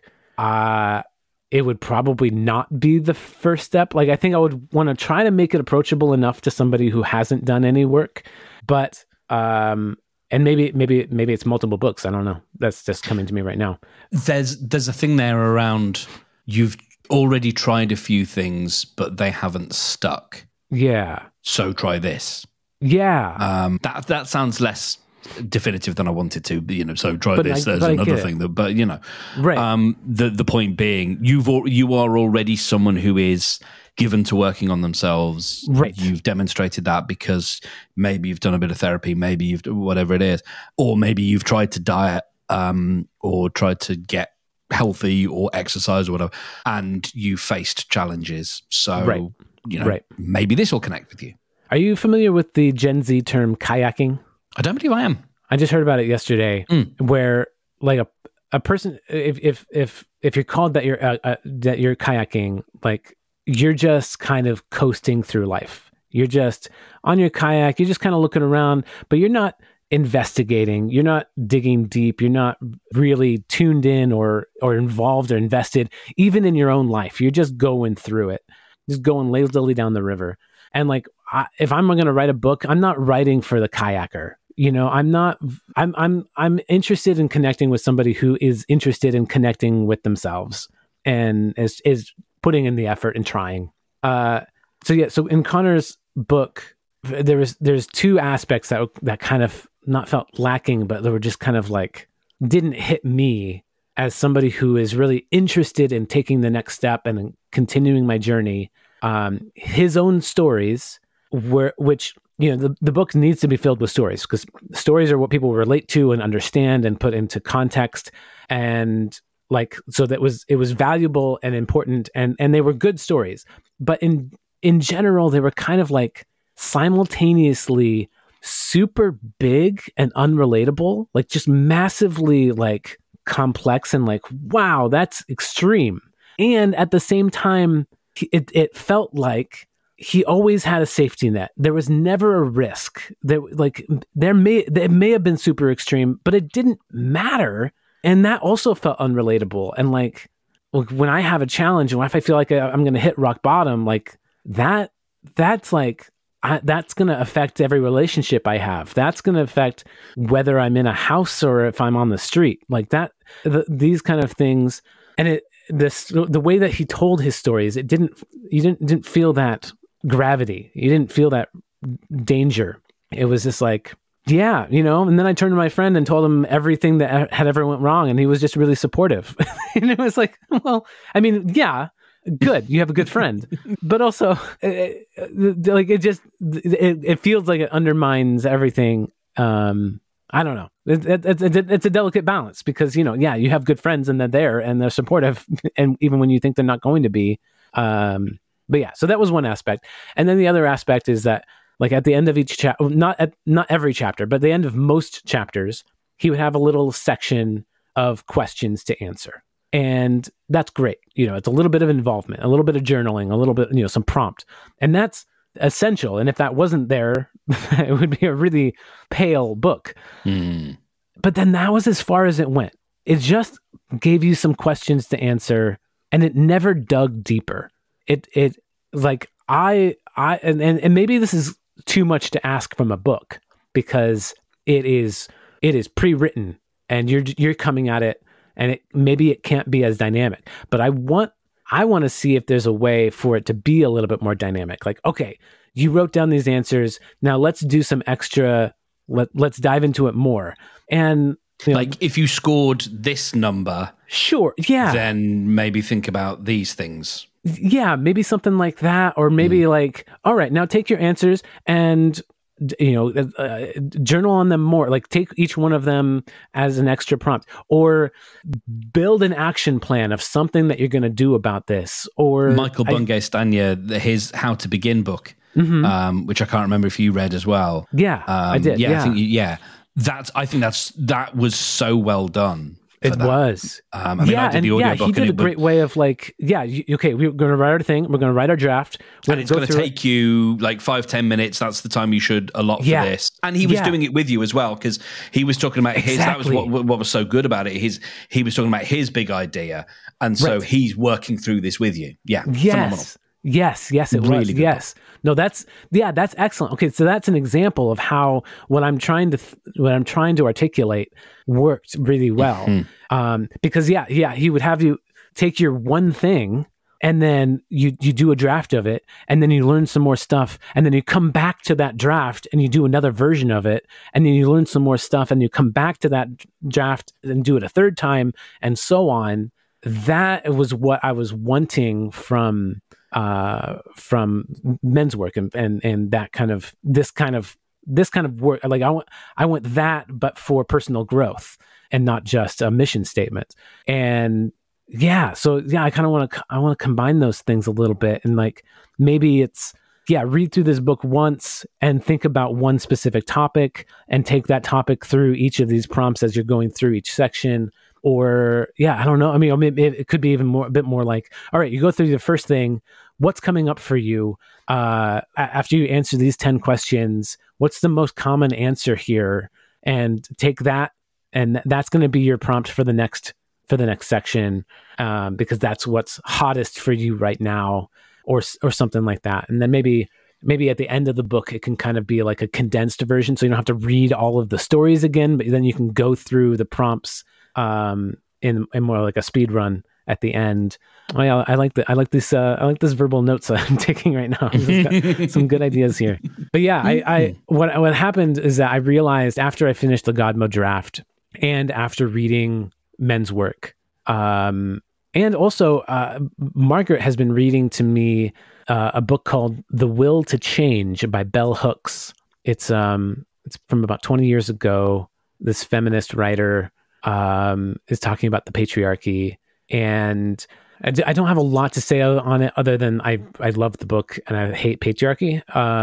Speaker 2: it would probably not be the first step. Like, I think I would want to try to make it approachable enough to somebody who hasn't done any work, but and maybe it's multiple books. I don't know. That's just coming to me right now.
Speaker 1: There's a thing there around you've already tried a few things, but they haven't stuck.
Speaker 2: Yeah.
Speaker 1: So try this.
Speaker 2: Yeah.
Speaker 1: That sounds less definitive than I wanted to, but, so try this. There's another thing
Speaker 2: right.
Speaker 1: The point being, you are already someone who is given to working on themselves.
Speaker 2: Right.
Speaker 1: You've demonstrated that because maybe you've done a bit of therapy, maybe you've whatever it is, or maybe you've tried to diet or tried to get healthy or exercise or whatever, and you faced challenges. So, maybe this will connect with you.
Speaker 2: Are you familiar with the Gen Z term kayaking?
Speaker 1: I don't believe I am.
Speaker 2: I just heard about it yesterday, where like a person, if you're called that you're kayaking, like you're just kind of coasting through life. You're just on your kayak. You're just kind of looking around, but you're not investigating. You're not digging deep. You're not really tuned in or involved or invested, even in your own life. You're just going through it, just going lazily down the river. And like, if I'm going to write a book, I'm not writing for the kayaker. I'm interested in connecting with somebody who is interested in connecting with themselves and is putting in the effort and trying. So in Connor's book, there's two aspects that kind of not felt lacking, but they were just kind of like didn't hit me as somebody who is really interested in taking the next step and continuing my journey. His own stories which the book needs to be filled with stories, because stories are what people relate to and understand and put into context. And like, so it was valuable and important, and they were good stories. But in general, they were kind of like simultaneously super big and unrelatable, like just massively like complex and like, wow, that's extreme. And at the same time, it felt like he always had a safety net. There was never a risk. It may have been super extreme, but it didn't matter. And that also felt unrelatable. And like, when I have a challenge, and if I feel like I'm going to hit rock bottom, like that's like, that's going to affect every relationship I have. That's going to affect whether I'm in a house or if I'm on the street, like that, these kind of things. And the way that he told his stories, you didn't feel that gravity. You didn't feel that danger. It was just like, yeah, and then I turned to my friend and told him everything that had ever went wrong. And he was just really supportive. And it was like, well, I mean, yeah, good. You have a good friend, but also like it feels like it undermines everything. I don't know. It's a delicate balance, because, yeah, you have good friends and they're there and they're supportive, and even when you think they're not going to be. But yeah, so that was one aspect. And then the other aspect is that, like, at the end of each chapter, not every chapter, but the end of most chapters, he would have a little section of questions to answer. And that's great. It's a little bit of involvement, a little bit of journaling, a little bit, some prompt. And that's essential. And if that wasn't there, it would be a really pale book. Mm. But then that was as far as it went. It just gave you some questions to answer, and it never dug deeper. It like and maybe this is too much to ask from a book, because it is pre-written and you're coming at it, and maybe it can't be as dynamic. But I want to see if there's a way for it to be a little bit more dynamic. Like, okay, you wrote down these answers. Now let's do some extra. Let's dive into it more. And
Speaker 1: like, if you scored this number,
Speaker 2: sure, yeah,
Speaker 1: then maybe think about these things.
Speaker 2: Yeah, maybe something like that, or maybe like, all right, now take your answers and journal on them more. Like, take each one of them as an extra prompt, or build an action plan of something that you're going to do about this. Or
Speaker 1: Michael Bungay Stanier, his How to Begin book, which I can't remember if you read as well.
Speaker 2: Yeah, I did.
Speaker 1: Yeah, I think that was so well done.
Speaker 2: It was.
Speaker 1: I did the audiobook.
Speaker 2: He did a great way of like, okay, we're going to write our thing. We're going to write our draft.
Speaker 1: And it's going to take you like 5-10 minutes. That's the time you should allot for this. And he was doing it with you as well, because he was talking about his, that was what was so good about it. He was talking about his big idea. And so he's working through this with you. Yeah. Phenomenal.
Speaker 2: Yes, it really was. Yes. No, that's excellent. Okay, so that's an example of how what I'm trying to articulate worked really well. Mm-hmm. Because he would have you take your one thing, and then you do a draft of it, and then you learn some more stuff, and then you come back to that draft and you do another version of it, and then you learn some more stuff, and you come back to that draft and do it a third time, and so on. That was what I was wanting from men's work and that kind of this kind of work. Like, I want that, but for personal growth and not just a mission statement. And I kind of want to combine those things a little bit, and like, maybe it's read through this book once and think about one specific topic and take that topic through each of these prompts as you're going through each section. Or I don't know. I mean, it could be even a bit more like, all right, you go through the first thing. What's coming up for you after you answer these 10 questions? What's the most common answer here? And take that, and that's going to be your prompt for the next section, because that's what's hottest for you right now, or something like that. And then maybe at the end of the book, it can kind of be like a condensed version, so you don't have to read all of the stories again, but then you can go through the prompts in more like a speed run at the end. I like this verbal notes I'm taking right now. Got some good ideas here. But what happened is that I realized after I finished the Godmo draft, and after reading men's work, and also Margaret has been reading to me a book called The Will to Change by Bell Hooks. It's from about 20 years ago. This feminist writer is talking about the patriarchy, and I don't have a lot to say on it other than I love the book and I hate patriarchy.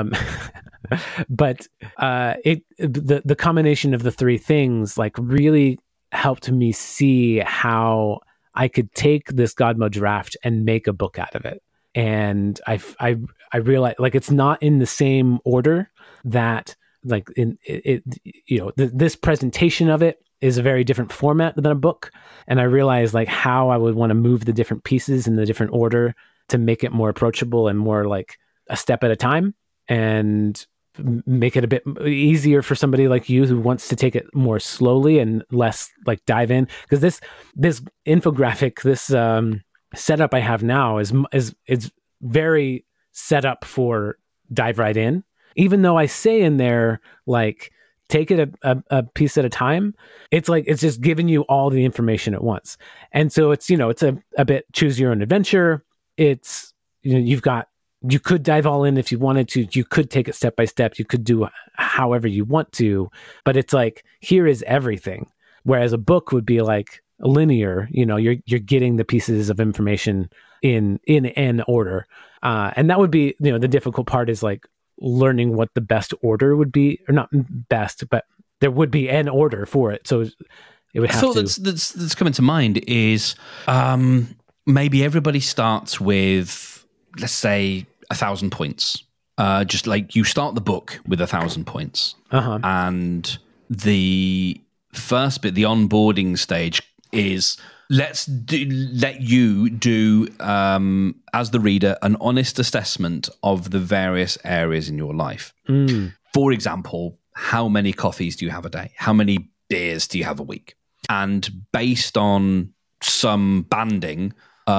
Speaker 2: But the combination of the three things like really helped me see how I could take this God Mode draft and make a book out of it. And I realized like it's not in the same order that like in it this presentation of it is a very different format than a book. And I realized like how I would want to move the different pieces in the different order to make it more approachable and more like a step at a time, and make it a bit easier for somebody like you who wants to take it more slowly and less like dive in. Because this infographic, this setup I have now is very set up for dive right in. Even though I say in there like take it a piece at a time, it's like it's just giving you all the information at once. And so it's it's a bit choose your own adventure. It's you could dive all in if you wanted to. You could take it step by step. You could do however you want to, but it's like, here is everything. Whereas a book would be like linear, you're getting the pieces of information in an order. And that would be, the difficult part is like learning what the best order would be, or not best, but there would be an order for it. So it would have to.
Speaker 1: That's coming to mind is maybe everybody starts with, let's say, 1,000 points. Just like you start the book with 1,000 points. And the first bit, the onboarding stage, is let you do, as the reader, an honest assessment of the various areas in your life. For example, how many coffees do you have a day? How many beers do you have a week? And based on some banding,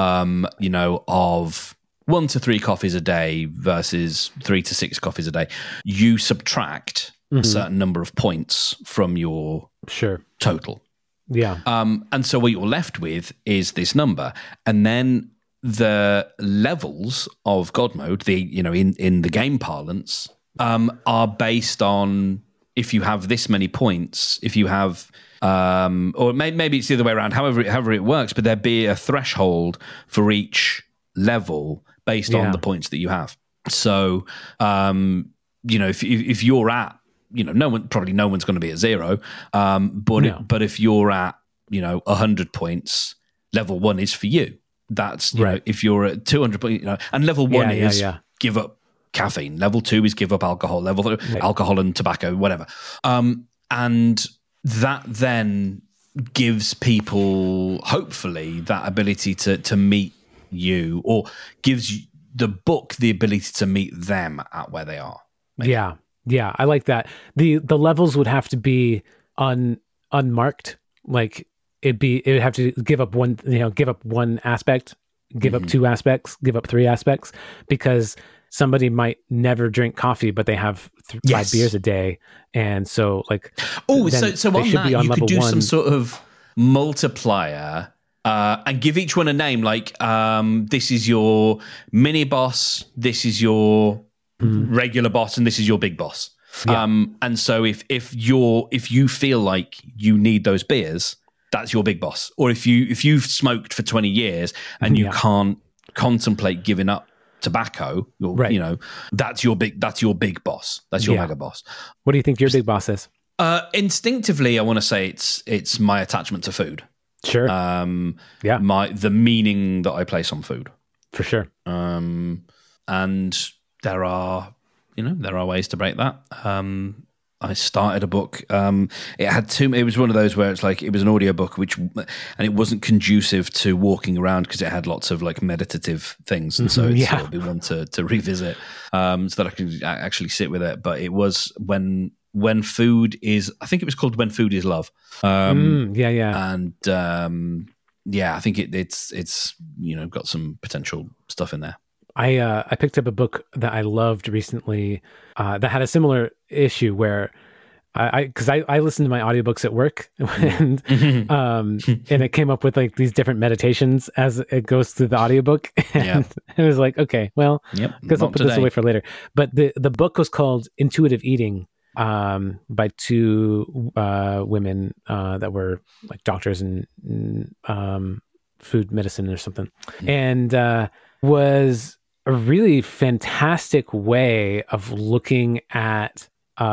Speaker 1: of 1 to 3 coffees a day versus 3 to 6 coffees a day, you subtract a certain number of points from your total.
Speaker 2: Yeah.
Speaker 1: And so what you're left with is this number. And then the levels of God Mode, in the game parlance, are based on if you have this many points, if you have, or maybe it's the other way around, however it works, but there'd be a threshold for each level based on the points that you have. So, if you're at, no one's going to be at 0. But if you're at, 100 points, level 1 is for you. That's, if you're at 200 points, and level 1 is give up caffeine. Level 2 is give up alcohol. Level 3, alcohol and tobacco, whatever. And that then gives people, hopefully, that ability to meet you, or gives the book the ability to meet them at where they are. Maybe.
Speaker 2: Yeah, I like that. The levels would have to be unmarked. Like it would have to give up one aspect, give up 2 aspects, give up 3 aspects, because somebody might never drink coffee, but they have 5 beers a day, and so like
Speaker 1: so on that you could do some sort of multiplier. And give each one a name, like this is your mini boss, this is your regular boss, and this is your big boss. And so if you feel like you need those beers, that's your big boss. Or if you've smoked for 20 years and you can't contemplate giving up tobacco, that's your big boss. That's your mega boss.
Speaker 2: What do you think your big boss is?
Speaker 1: Instinctively, I want to say it's my attachment to food.
Speaker 2: Sure.
Speaker 1: The meaning that I place on food.
Speaker 2: For sure.
Speaker 1: And there are ways to break that. I started a book. It was one of those where it's like, it was an audiobook, and it wasn't conducive to walking around because it had lots of like meditative things. And so it'll be one to revisit, so that I can actually sit with it. But it was when food is, I think it was called When Food is Love. And I think it's got some potential stuff in there.
Speaker 2: I picked up a book that I loved recently that had a similar issue where because I listened to my audiobooks at work and it came up with like these different meditations as it goes through the audiobook, and it was like, okay, well, because I'll put this away for later. But the book was called Intuitive Eating by two women that were like doctors in food medicine or something, and was a really fantastic way of looking at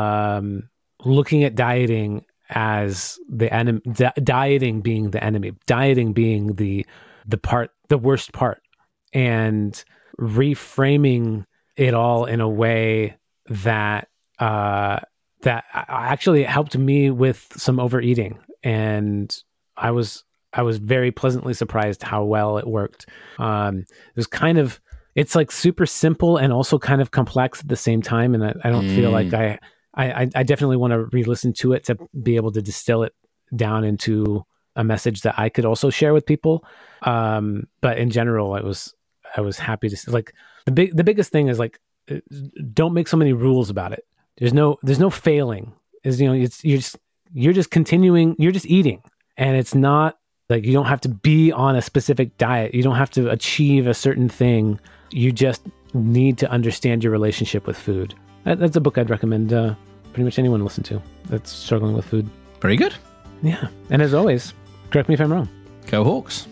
Speaker 2: dieting as the enemy, dieting being the enemy, dieting being the worst part, and reframing it all in a way that actually helped me with some overeating, and I was very pleasantly surprised how well it worked. It was it's like super simple and also kind of complex at the same time, and I don't feel like I definitely want to re-listen to it to be able to distill it down into a message that I could also share with people. But in general, I was happy to, like, the biggest thing is, like, don't make so many rules about it. There's no failing. You're just continuing. You're just eating, and it's not like you don't have to be on a specific diet. You don't have to achieve a certain thing. You just need to understand your relationship with food. That's a book I'd recommend pretty much anyone listen to that's struggling with food.
Speaker 1: Very good.
Speaker 2: Yeah. And as always, correct me if I'm wrong.
Speaker 1: Go Hawks.